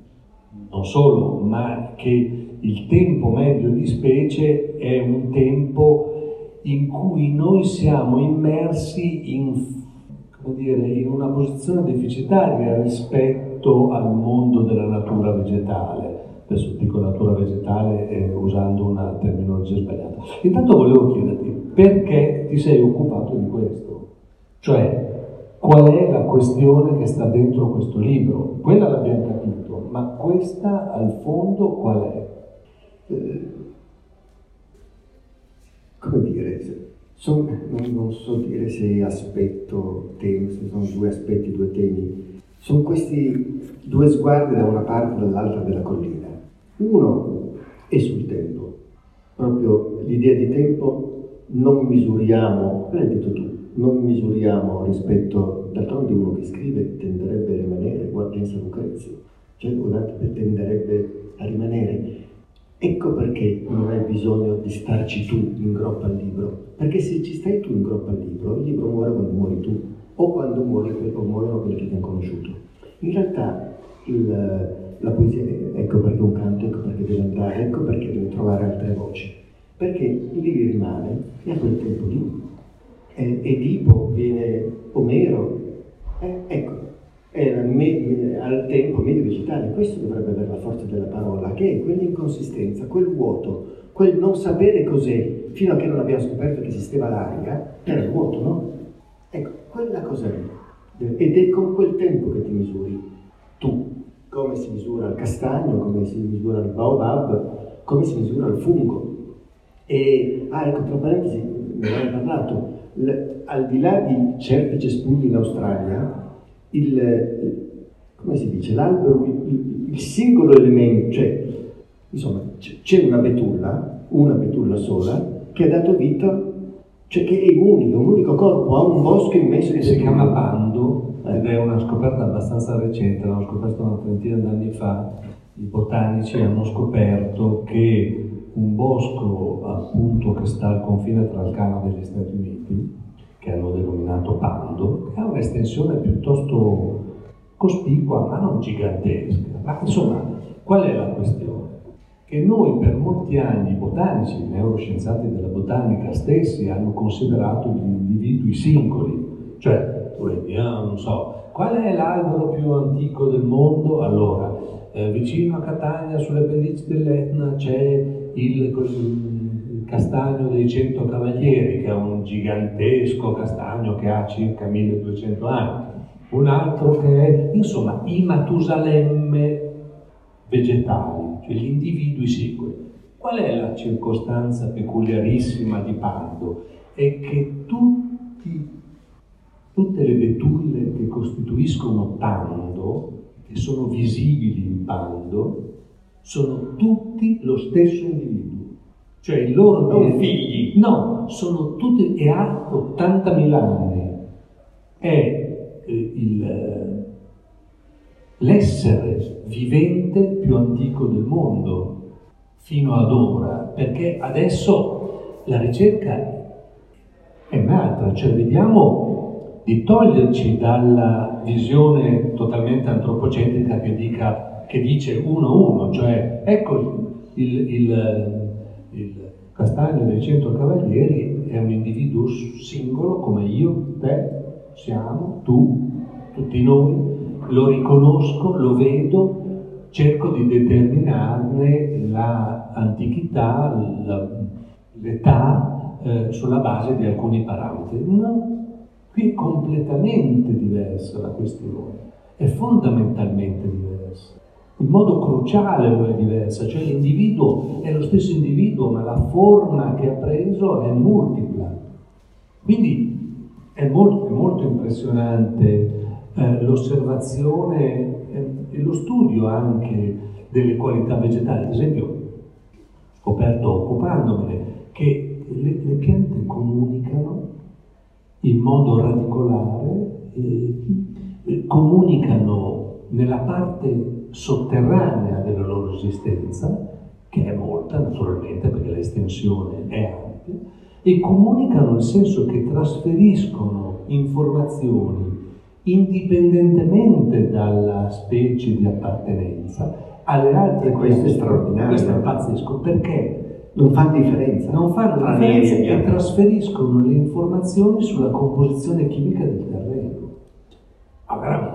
non solo, ma che il tempo medio di specie è un tempo in cui noi siamo immersi in, come dire, in una posizione deficitaria rispetto al mondo della natura vegetale. Adesso dico natura vegetale eh, usando una terminologia sbagliata. Intanto volevo chiederti perché ti sei occupato di questo, cioè qual è la questione che sta dentro questo libro. Quella l'abbiamo capito, ma questa al fondo qual è? Eh, come dire, son, non, non so dire se aspetto, temi, se sono due aspetti, due temi. Sono questi due sguardi da una parte e dall'altra della collina. Uno è sul tempo, proprio l'idea di tempo non misuriamo, l'hai detto tu, non misuriamo rispetto, d'altronde uno che scrive tenderebbe a rimanere, guarda, pensa a Lucrezio, cioè guardate, tenderebbe a rimanere. Ecco perché non hai bisogno di starci tu in groppa al libro, perché se ci stai tu in groppa al libro, il libro muore quando muori tu, o quando muori o muoiono quelli che ti hanno conosciuto. In realtà il, la poesia, ecco perché un canto, ecco perché deve andare, ecco perché deve trovare altre voci, perché lì rimane e a quel tempo lì. Eh, Edipo viene Omero, eh, ecco. Era me- al tempo medio vegetale. Questo dovrebbe avere la forza della parola, che è quell'inconsistenza, quel vuoto, quel non sapere cos'è, fino a che non abbiamo scoperto che esisteva l'aria, era il vuoto, no? Ecco, quella cosa lì. Ed è con quel tempo che ti misuri tu, come si misura il castagno, come si misura il baobab, come si misura il fungo. E, ah, ecco, tra parentesi, ne avevo parlato, l- al di là di certi cespugli in Australia, il, come si dice, l'albero, il, il singolo elemento, cioè, insomma, c'è una betulla, una betulla sola, che ha dato vita, cioè che è unico, un unico corpo, ha un bosco immenso di si chiama Pando, ed è una scoperta abbastanza recente, l'hanno scoperto una trentina d'anni fa. I botanici hanno scoperto che un bosco, appunto, che sta al confine tra il Canada e gli Stati Uniti, che hanno denominato Pando, che ha un'estensione piuttosto cospicua, ma non gigantesca. Ma insomma, qual è la questione? Che noi per molti anni, i botanici, i neuroscienziati della botanica stessi, hanno considerato gli individui singoli. Cioè, tu vedi, eh, non so, qual è l'albero più antico del mondo? Allora, eh, vicino a Catania, sulle pendici dell'Etna, c'è il, il castagno dei Cento Cavalieri, che è un gigantesco castagno che ha circa milleduecento anni. Un altro che è, insomma, i Matusalemme vegetali, cioè gli individui singoli. Qual è la circostanza peculiarissima di Pando? È che tutti, tutte le betulle che costituiscono Pando, che sono visibili in Pando, sono tutti lo stesso individuo. Cioè i loro non figli, no, sono tutti, e ha ottantamila anni, è eh, il, l'essere vivente più antico del mondo fino ad ora, perché adesso la ricerca è un'altra, cioè vediamo di toglierci dalla visione totalmente antropocentrica che, dica, che dice uno a uno, cioè ecco il, il Il Castagno dei Cento Cavalieri è un individuo singolo come io, te, siamo, tu, tutti noi, lo riconosco, lo vedo, cerco di determinarne l'antichità, la, l'età eh, sulla base di alcuni parametri. No, qui è completamente diversa la questione, è fondamentalmente diversa. In modo cruciale lo è diversa, cioè l'individuo è lo stesso individuo, ma la forma che ha preso è multipla. Quindi è molto, è molto impressionante eh, l'osservazione eh, e lo studio anche delle qualità vegetali. Ad esempio, ho scoperto occupandomene che le, le piante comunicano in modo radicolare, eh, eh, comunicano nella parte sotterranea della loro esistenza, che è molta naturalmente perché l'estensione è ampia, e comunicano nel senso che trasferiscono informazioni indipendentemente dalla specie di appartenenza alle altre. E questo è straordinario. Questo è pazzesco, perché non fa differenza. Non fanno differenza e trasferiscono le informazioni sulla composizione chimica del terreno. Ah, veramente.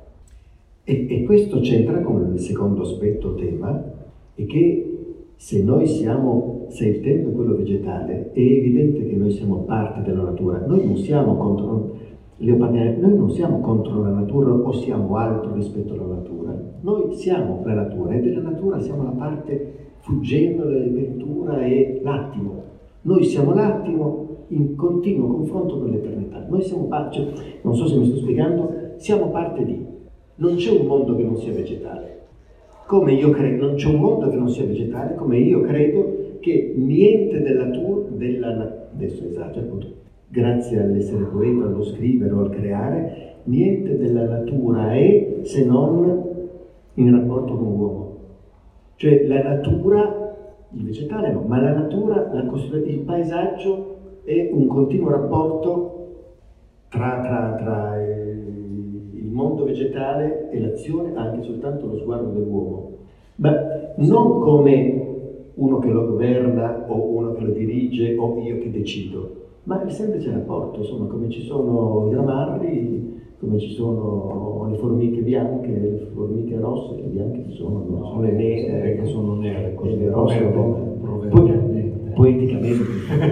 E, e questo c'entra con il secondo aspetto tema, è che se noi siamo, se il tempo è quello vegetale, è evidente che noi siamo parte della natura. Noi non siamo contro, noi non siamo contro la natura o siamo altro rispetto alla natura. Noi siamo la natura e della natura siamo la parte fuggevole, ventura e l'attimo. Noi siamo l'attimo in continuo confronto con l'eternità. Noi siamo parte, cioè, non so se mi sto spiegando, siamo parte di. Non c'è un mondo che non sia vegetale. Come io credo, non c'è un mondo che non sia vegetale, come io credo che niente della natura, della, adesso esagero, appunto, grazie all'essere poeta, allo scrivere o al creare, niente della natura è se non in rapporto con l'uomo. Cioè la natura, il vegetale no, ma la natura, la, il paesaggio è un continuo rapporto tra, tra, tra eh, il mondo vegetale e l'azione, anche soltanto lo sguardo dell'uomo, ma non come uno che lo governa o uno che lo dirige o io che decido, ma il semplice rapporto, insomma, come ci sono i ramarri, come ci sono le formiche bianche, le formiche rosse, le bianche ci sono, no, sono le nere, che sono nere, le rosse, proverbialmente, poeticamente.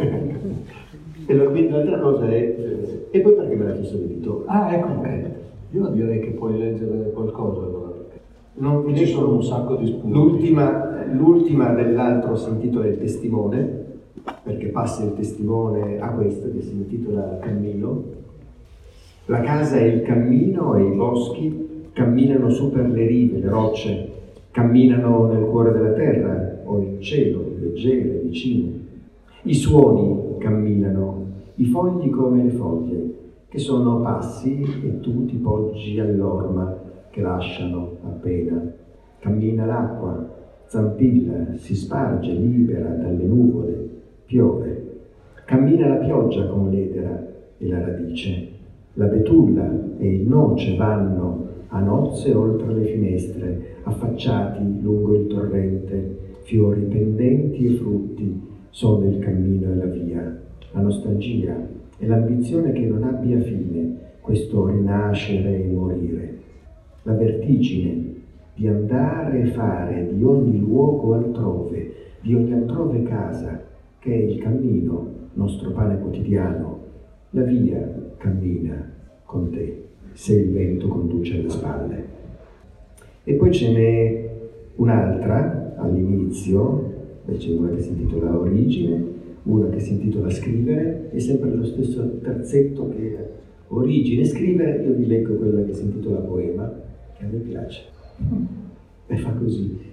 E quindi l'altra cosa è, e poi perché me l'ha chiesto l'editore? Ah, ecco, ok. Io direi che puoi leggere qualcosa allora, perché non ci sono un sacco di spunti. L'ultima, l'ultima dell'altro si intitola Il testimone, perché passa il testimone a questo che si intitola Cammino. La casa è il cammino e i boschi camminano su per le rive, le rocce, camminano nel cuore della terra o in cielo, leggere, vicine. I suoni camminano, i fogli come le foglie, che sono passi e tu ti poggi all'orma che lasciano appena. Cammina l'acqua, zampilla, si sparge libera dalle nuvole, piove. Cammina la pioggia con l'edera e la radice. La betulla e il noce vanno a nozze oltre le finestre, affacciati lungo il torrente. Fiori pendenti e frutti sono il cammino e la via. La nostalgia e l'ambizione che non abbia fine, questo rinascere e morire. La vertigine di andare e fare di ogni luogo altrove, di ogni altrove casa, che è il cammino, nostro pane quotidiano. La via cammina con te, se il vento conduce alle spalle. E poi ce n'è un'altra all'inizio, c'è una che si intitola Origine, una che si intitola Scrivere, e sempre lo stesso terzetto che è Origine, Scrivere. Io vi leggo quella che si intitola Poema, che a me piace, e fa così.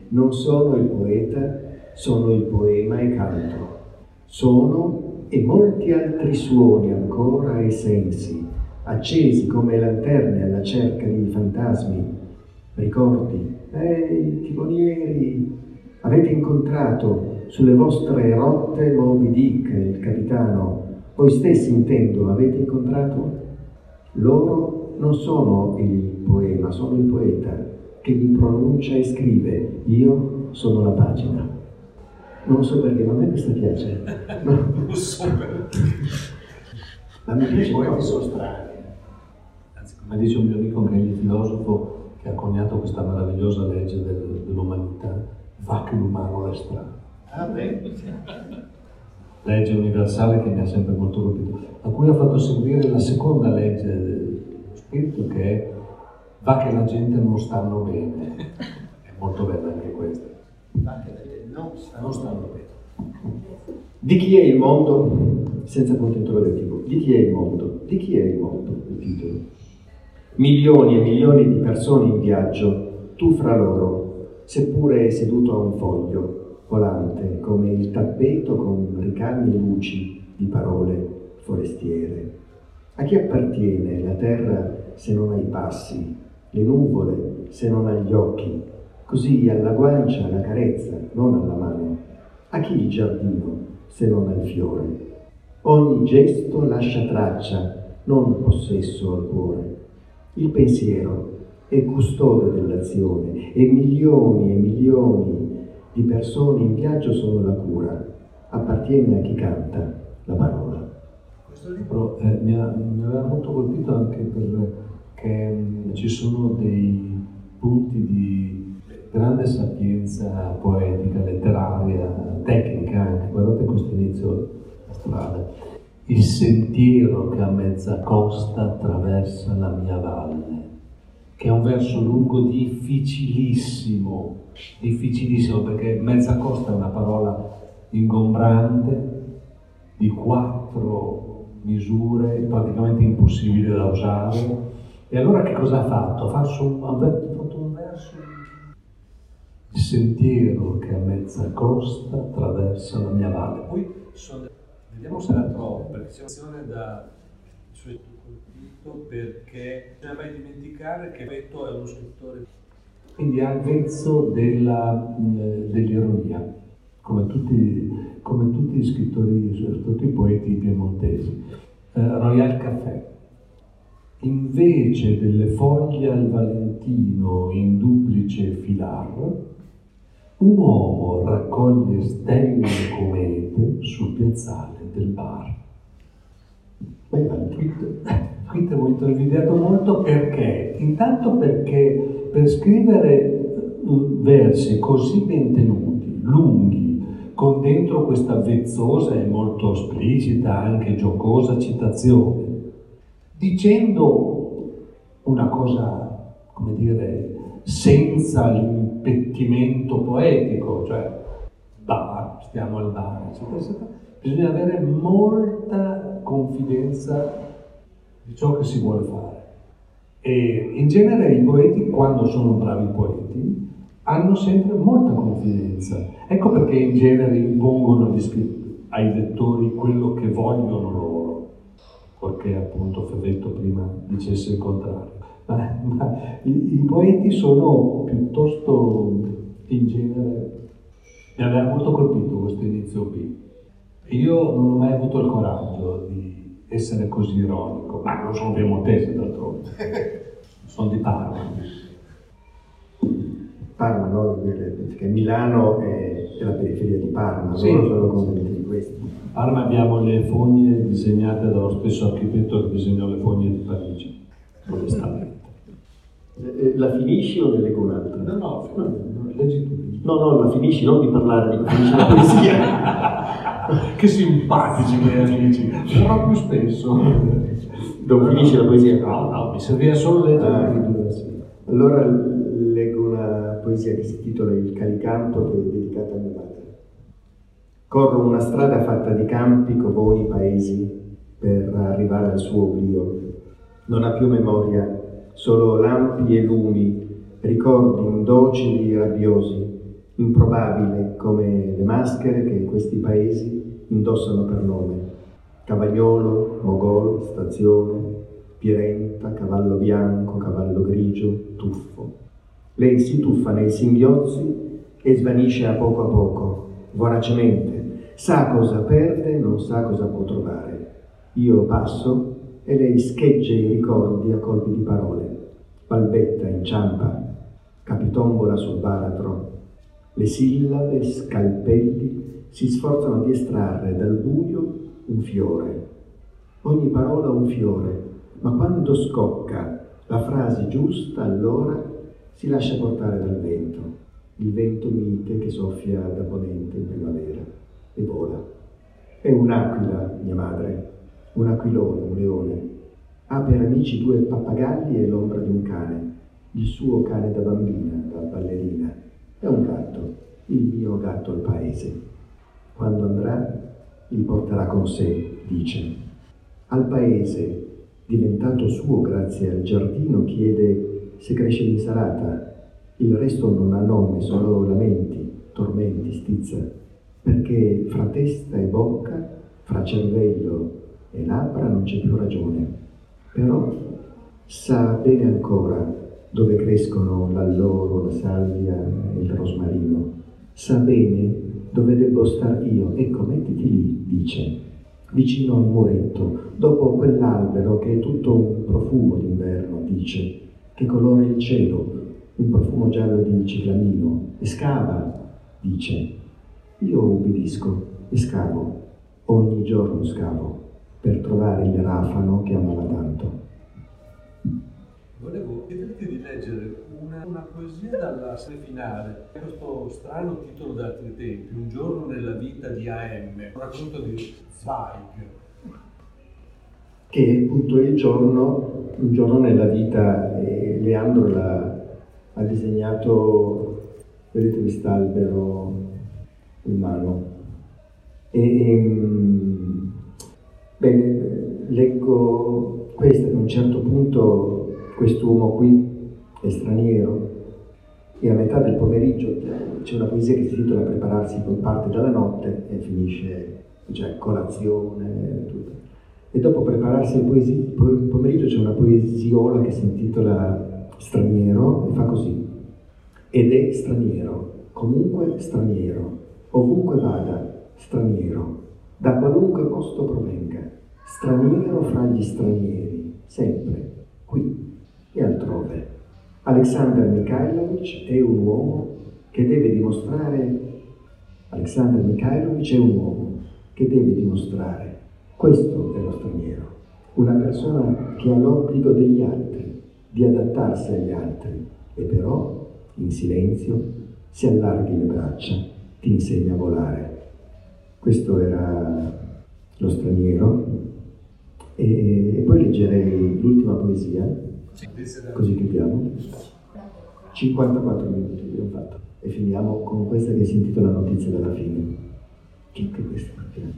Non sono il poeta, sono il poema e canto. Sono e molti altri suoni ancora e sensi, accesi come lanterne alla cerca di fantasmi, ricordi. Ehi, timonieri, avete incontrato sulle vostre rotte Moby Dick, il capitano. Voi stessi, intendo, avete incontrato? Loro non sono il poema, sono il poeta che vi pronuncia e scrive. Io sono la pagina. Non so perché, ma a me questa piace. No. Non so perché. Ma mi piace I poeti proprio. sono strani. Anzi, come dice un mio amico, anche egli filosofo, che ha coniato questa meravigliosa legge del, dell'umanità, va che l'umano è strano. Ah, beh. Legge universale che mi ha sempre molto colpito, a cui ha fatto seguire la seconda legge dello spirito, che è va che la gente non stanno bene. È molto bella anche questa. Va che la gente non stanno, non stanno bene. Di chi è il mondo? Senza punto interrogativo. Di chi è il mondo? Di chi è il mondo? Il titolo. Milioni e milioni di persone in viaggio, tu fra loro, seppure seduto a un foglio volante, come il tappeto con ricami e luci di parole forestiere. A chi appartiene la terra se non ai passi, le nuvole se non agli occhi, così alla guancia la carezza, non alla mano? A chi il giardino se non al fiore? Ogni gesto lascia traccia, non possesso al cuore. Il pensiero è custode dell'azione e milioni e milioni di persone in viaggio sono la cura. Appartiene a chi canta la parola. Questo libro eh, mi, ha, mi aveva molto colpito anche perché mh, ci sono dei punti di grande sapienza poetica, letteraria, tecnica anche. Guardate questo inizio la strada. Il sentiero che a mezza costa attraversa la mia valle, che è un verso lungo difficilissimo, difficilissimo perché mezza costa è una parola ingombrante di quattro misure, praticamente impossibile da usare. E allora che cosa ha fatto? Ha fatto un, ha fatto un verso, il sentiero che a mezza costa attraversa la mia valle. Poi sono, vediamo se la trovo, perché c'è un'azione da suo colpito, perché non mai dimenticare che Beto è uno scrittore, quindi ha il vezzo della, dell'ironia, come tutti, come tutti gli scrittori, soprattutto i poeti piemontesi. Eh, Royal Café. Invece delle foglie al Valentino in duplice filar, un uomo raccoglie stelle e comete sul piazzale del bar. Beh, il tweet è molto invidiato molto perché, intanto perché per scrivere versi così ben tenuti, lunghi, con dentro questa vezzosa e molto esplicita, anche giocosa citazione, dicendo una cosa, come dire, senza l'impettimento poetico, cioè bar, stiamo al bar, eccetera, eccetera, bisogna avere molta confidenza di ciò che si vuole fare. E in genere i poeti, quando sono bravi poeti, hanno sempre molta confidenza. Ecco perché in genere impongono ai lettori quello che vogliono loro, perché appunto Fevetto prima dicesse il contrario. Ma, ma i, i poeti sono piuttosto, in genere, mi aveva molto colpito questo inizio qui. Io non ho mai avuto il coraggio di essere così ironico, ma non sono piemontese d'altronde, sono di Parma. Parma, no? Perché Milano è, è la periferia di Parma, sì, loro sono convinti di questo. A Parma abbiamo le fogne disegnate dallo stesso architetto che disegnò le fogne di Parigi, onestamente. La finisci o ne leggo un'altra? No, no, no, leggi tu. No, no, la finisci, non di parlare, dico finisci la poesia. Che simpatici miei amici, però più spesso. Dove finisce la poesia? No, no, mi serviva solo leggere ah, i due versi. Allora leggo una poesia che si intitola Il Calicanto, che è dedicata a mia madre. Corro una strada fatta di campi, covoni, paesi per arrivare al suo oblio. Non ha più memoria, solo lampi e lumi, ricordi indocili e rabbiosi, improbabile come le maschere che questi paesi indossano per nome: Cavagnolo, Mogol, Stazione, Pirenta, Cavallo bianco, Cavallo grigio, Tuffo. Lei si tuffa nei singhiozzi e svanisce a poco a poco, voracemente. Sa cosa perde, non sa cosa può trovare. Io passo e lei scheggia i ricordi a colpi di parole. Balbetta, inciampa, capitombola sul baratro. Le sillabe, scalpelli, si sforzano di estrarre dal buio un fiore. Ogni parola un fiore, ma quando scocca la frase giusta, allora si lascia portare dal vento, il vento mite che soffia da ponente in primavera e vola. È un'aquila, mia madre, un aquilone, un leone. Ha per amici due pappagalli e l'ombra di un cane, il suo cane da bambina, da ballerina. È un gatto, il mio gatto al paese. Quando andrà, li porterà con sé, dice. Al paese, diventato suo grazie al giardino, chiede se cresce l'insalata. Il resto non ha nome, solo lamenti, tormenti, stizza, perché fra testa e bocca, fra cervello e labbra non c'è più ragione. Però sa bene ancora dove crescono l'alloro, la salvia e il rosmarino. Sa bene dove debbo star io. Ecco, mettiti lì, dice, vicino al muretto, dopo quell'albero che è tutto un profumo d'inverno, dice, che colora il cielo, un profumo giallo di ciclamino, e scava, dice. Io ubbidisco e scavo, ogni giorno scavo, per trovare il rafano che amava tanto. Volevo chiederti di leggere una, una poesia dalla serie finale, questo strano titolo da altri tempi, Un giorno nella vita di A M, un racconto di Zweig. Che appunto è il giorno, un giorno nella vita, e Leandro l'ha, ha disegnato, vedete quest'albero umano. E, e, bene, leggo questa, ad un certo punto quest'uomo qui è straniero e a metà del pomeriggio c'è una poesia che si intitola Prepararsi, parte già la notte e finisce, cioè colazione, tutto. E dopo Prepararsi il pomeriggio c'è una poesiola che si intitola Straniero e fa così: ed è straniero, comunque straniero, ovunque vada, straniero, da qualunque posto provenga, straniero fra gli stranieri, sempre, qui e altrove. Alexander Mikhailovich è un uomo che deve dimostrare, Alexander Mikhailovich è un uomo che deve dimostrare, questo è lo straniero, una persona che ha l'obbligo degli altri, di adattarsi agli altri, e però, in silenzio, si allarghi le braccia, ti insegna a volare. Questo era lo straniero. E, e poi leggerei l'ultima poesia, così chiudiamo. cinquantaquattro minuti abbiamo fatto e finiamo con questa che si intitola Notizia della fine. Che è questa?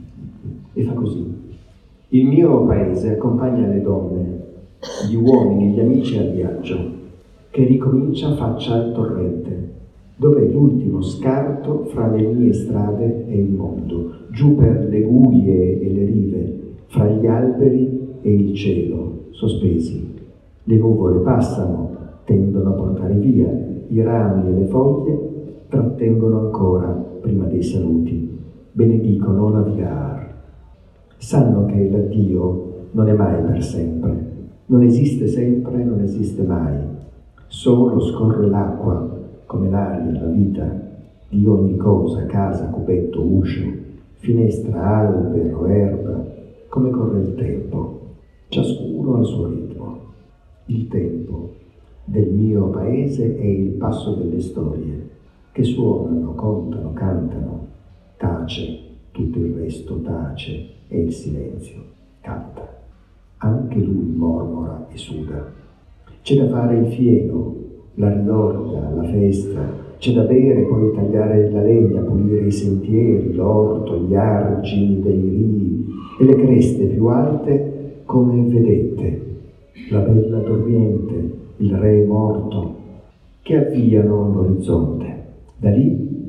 E fa così: il mio paese accompagna le donne, gli uomini, gli amici al viaggio, che ricomincia faccia al torrente, dove è l'ultimo scarto fra le mie strade e il mondo, giù per le guie e le rive, fra gli alberi e il cielo, sospesi. Le nuvole passano, tendono a portare via, i rami e le foglie trattengono ancora prima dei saluti, benedicono la viar. Sanno che l'addio non è mai per sempre, non esiste sempre, non esiste mai. Solo scorre l'acqua, come l'aria, la vita, di ogni cosa, casa, cubetto, uscio, finestra, albero, erba, come corre il tempo, ciascuno al suo ritmo. Il tempo del mio paese è il passo delle storie, che suonano, contano, cantano, tace, tutto il resto tace, e il silenzio canta. Anche lui mormora e suda. C'è da fare il fieno, la riorda, la festa, c'è da bere, poi tagliare la legna, pulire i sentieri, l'orto, gli argini dei rii e le creste più alte come vedette, la bella dormiente, il re morto, che avviano l'orizzonte. Da lì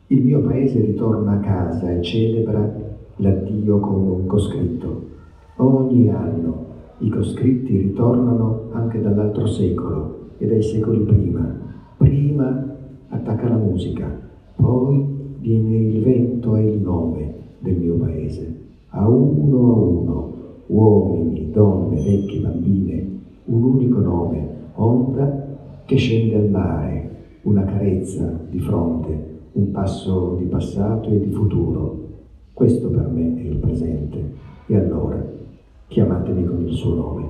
Il mio paese ritorna a casa e celebra l'addio con un coscritto. Ogni anno i coscritti ritornano anche dall'altro secolo e dai secoli prima. Prima attacca la musica, poi viene il vento e il nome del mio paese. A uno a uno, uomini, donne, vecchi, bambine, un unico nome, onda che scende al mare, una carezza di fronte, un passo di passato e di futuro. Questo per me è il presente. E allora, chiamatemi con il suo nome.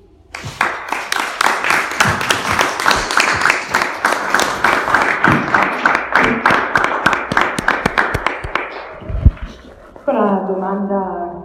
Una domanda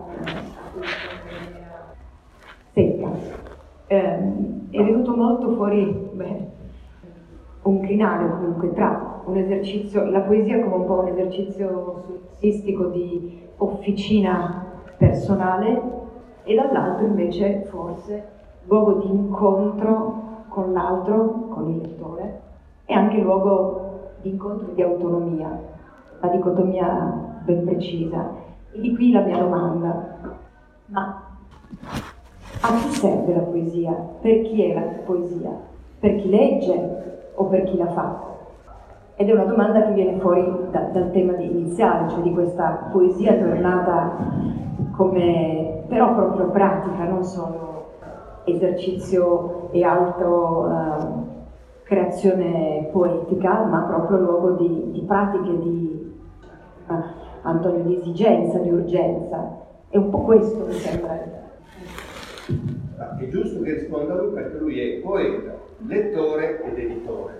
secca. Eh, è venuto molto fuori beh, un crinale comunque tra un esercizio, la poesia come un po' un esercizio solstistico di officina personale e dall'altro invece forse luogo di incontro con l'altro, con il lettore, e anche luogo di incontro e di autonomia, una dicotomia ben precisa. E di qui la mia domanda: ma a chi serve la poesia? Per chi è la poesia? Per chi legge o per chi la fa? Ed è una domanda che viene fuori da, dal tema iniziale, cioè di questa poesia tornata come però proprio pratica, non solo esercizio e altro eh, creazione poetica, ma proprio luogo di, di pratiche, di eh, Antonio, di esigenza, di urgenza. È un po' questo, mi sembra. Ma è giusto che risponda lui perché lui è poeta, lettore ed editore.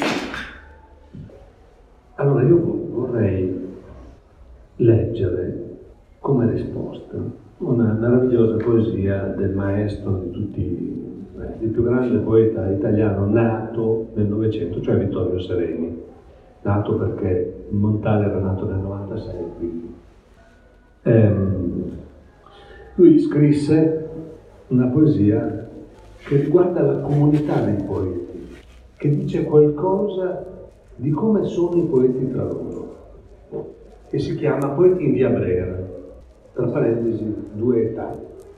Allora io vorrei leggere come risposta una meravigliosa poesia del maestro di tutti, eh, il più grande poeta italiano nato nel Novecento, cioè Vittorio Sereni, nato perché Montale era nato nel novantasei, quindi. Ehm, lui scrisse una poesia che riguarda la comunità dei poeti, che dice qualcosa di come sono i poeti tra loro, e si chiama Poeti in via Brera, tra parentesi due età.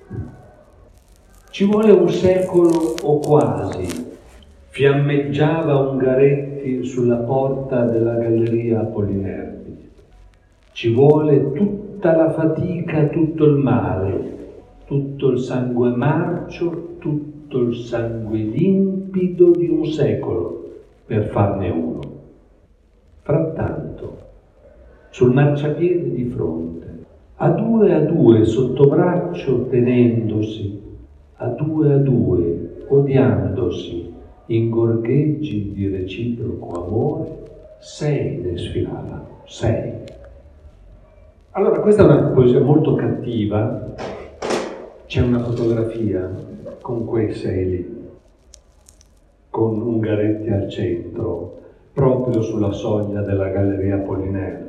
Ci vuole un secolo o quasi, fiammeggiava Ungaretti sulla porta della Galleria Apollinerbi. Ci vuole tutta la fatica, tutto il male, tutto il sangue marcio, tutto il sangue limpido di un secolo per farne uno. Frattanto, sul marciapiede di fronte, a due a due sotto braccio tenendosi, a due a due odiandosi, in gorgheggi di reciproco amore, sei ne sfilavano, sei. Allora, questa è una poesia molto cattiva, c'è una fotografia con quei sei lì, con Ungaretti al centro, proprio sulla soglia della Galleria Apollinerbi.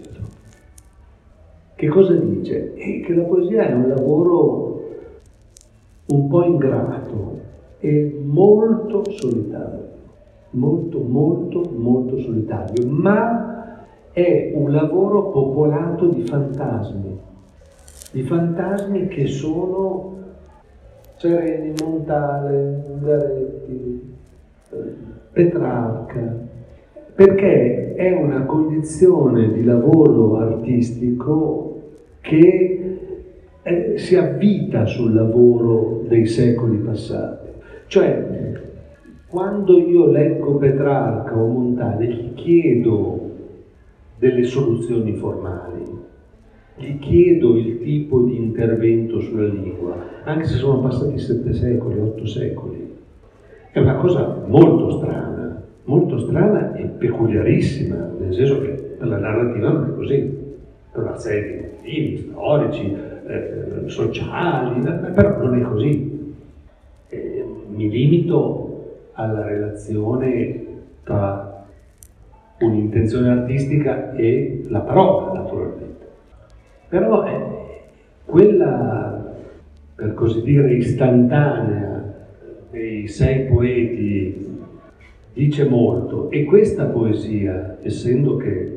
Che cosa dice? È che la poesia è un lavoro un po' ingrato e molto solitario, molto, molto, molto solitario, ma è un lavoro popolato di fantasmi, di fantasmi che sono Sereni, Montale, Ungaretti, Petrarca, perché è una condizione di lavoro artistico che eh, si avvita sul lavoro dei secoli passati. Cioè, quando io leggo Petrarca o Montale, gli chiedo delle soluzioni formali, gli chiedo il tipo di intervento sulla lingua, anche se sono passati sette secoli, otto secoli. È una cosa molto strana, molto strana e peculiarissima, nel senso che la narrativa non è così, per una serie di motivi storici, eh, sociali, però non è così. Eh, mi limito alla relazione tra un'intenzione artistica e la parola, naturalmente. Però è quella, per così dire, istantanea dei sei poeti dice molto, e questa poesia, essendo che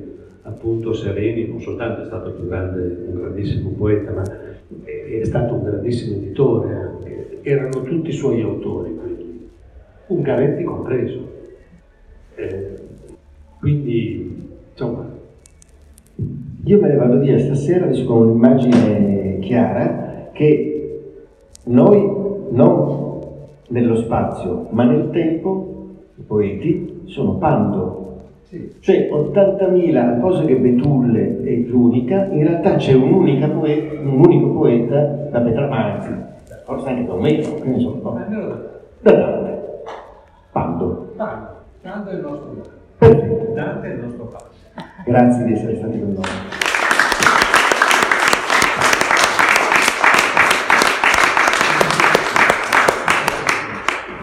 appunto Sereni non soltanto è stato il più grande, un grandissimo poeta, ma è, è stato un grandissimo editore anche. Erano tutti i suoi autori quelli, Ungaretti compreso. Eh, quindi, insomma... Io me ne vado via stasera adesso con un'immagine chiara che noi, non nello spazio, ma nel tempo, i poeti sono Pando. Cioè ottantamila, al posto che Betulle è l'unica, in realtà c'è un'unica poeta, un unico poeta da Petramanzi, forse anche da Omero, che ne so, no? Da Dante. Pando. Pando. Pando è il nostro Dante. Perfetto. Dante è il nostro Pando. Grazie di essere stati con noi.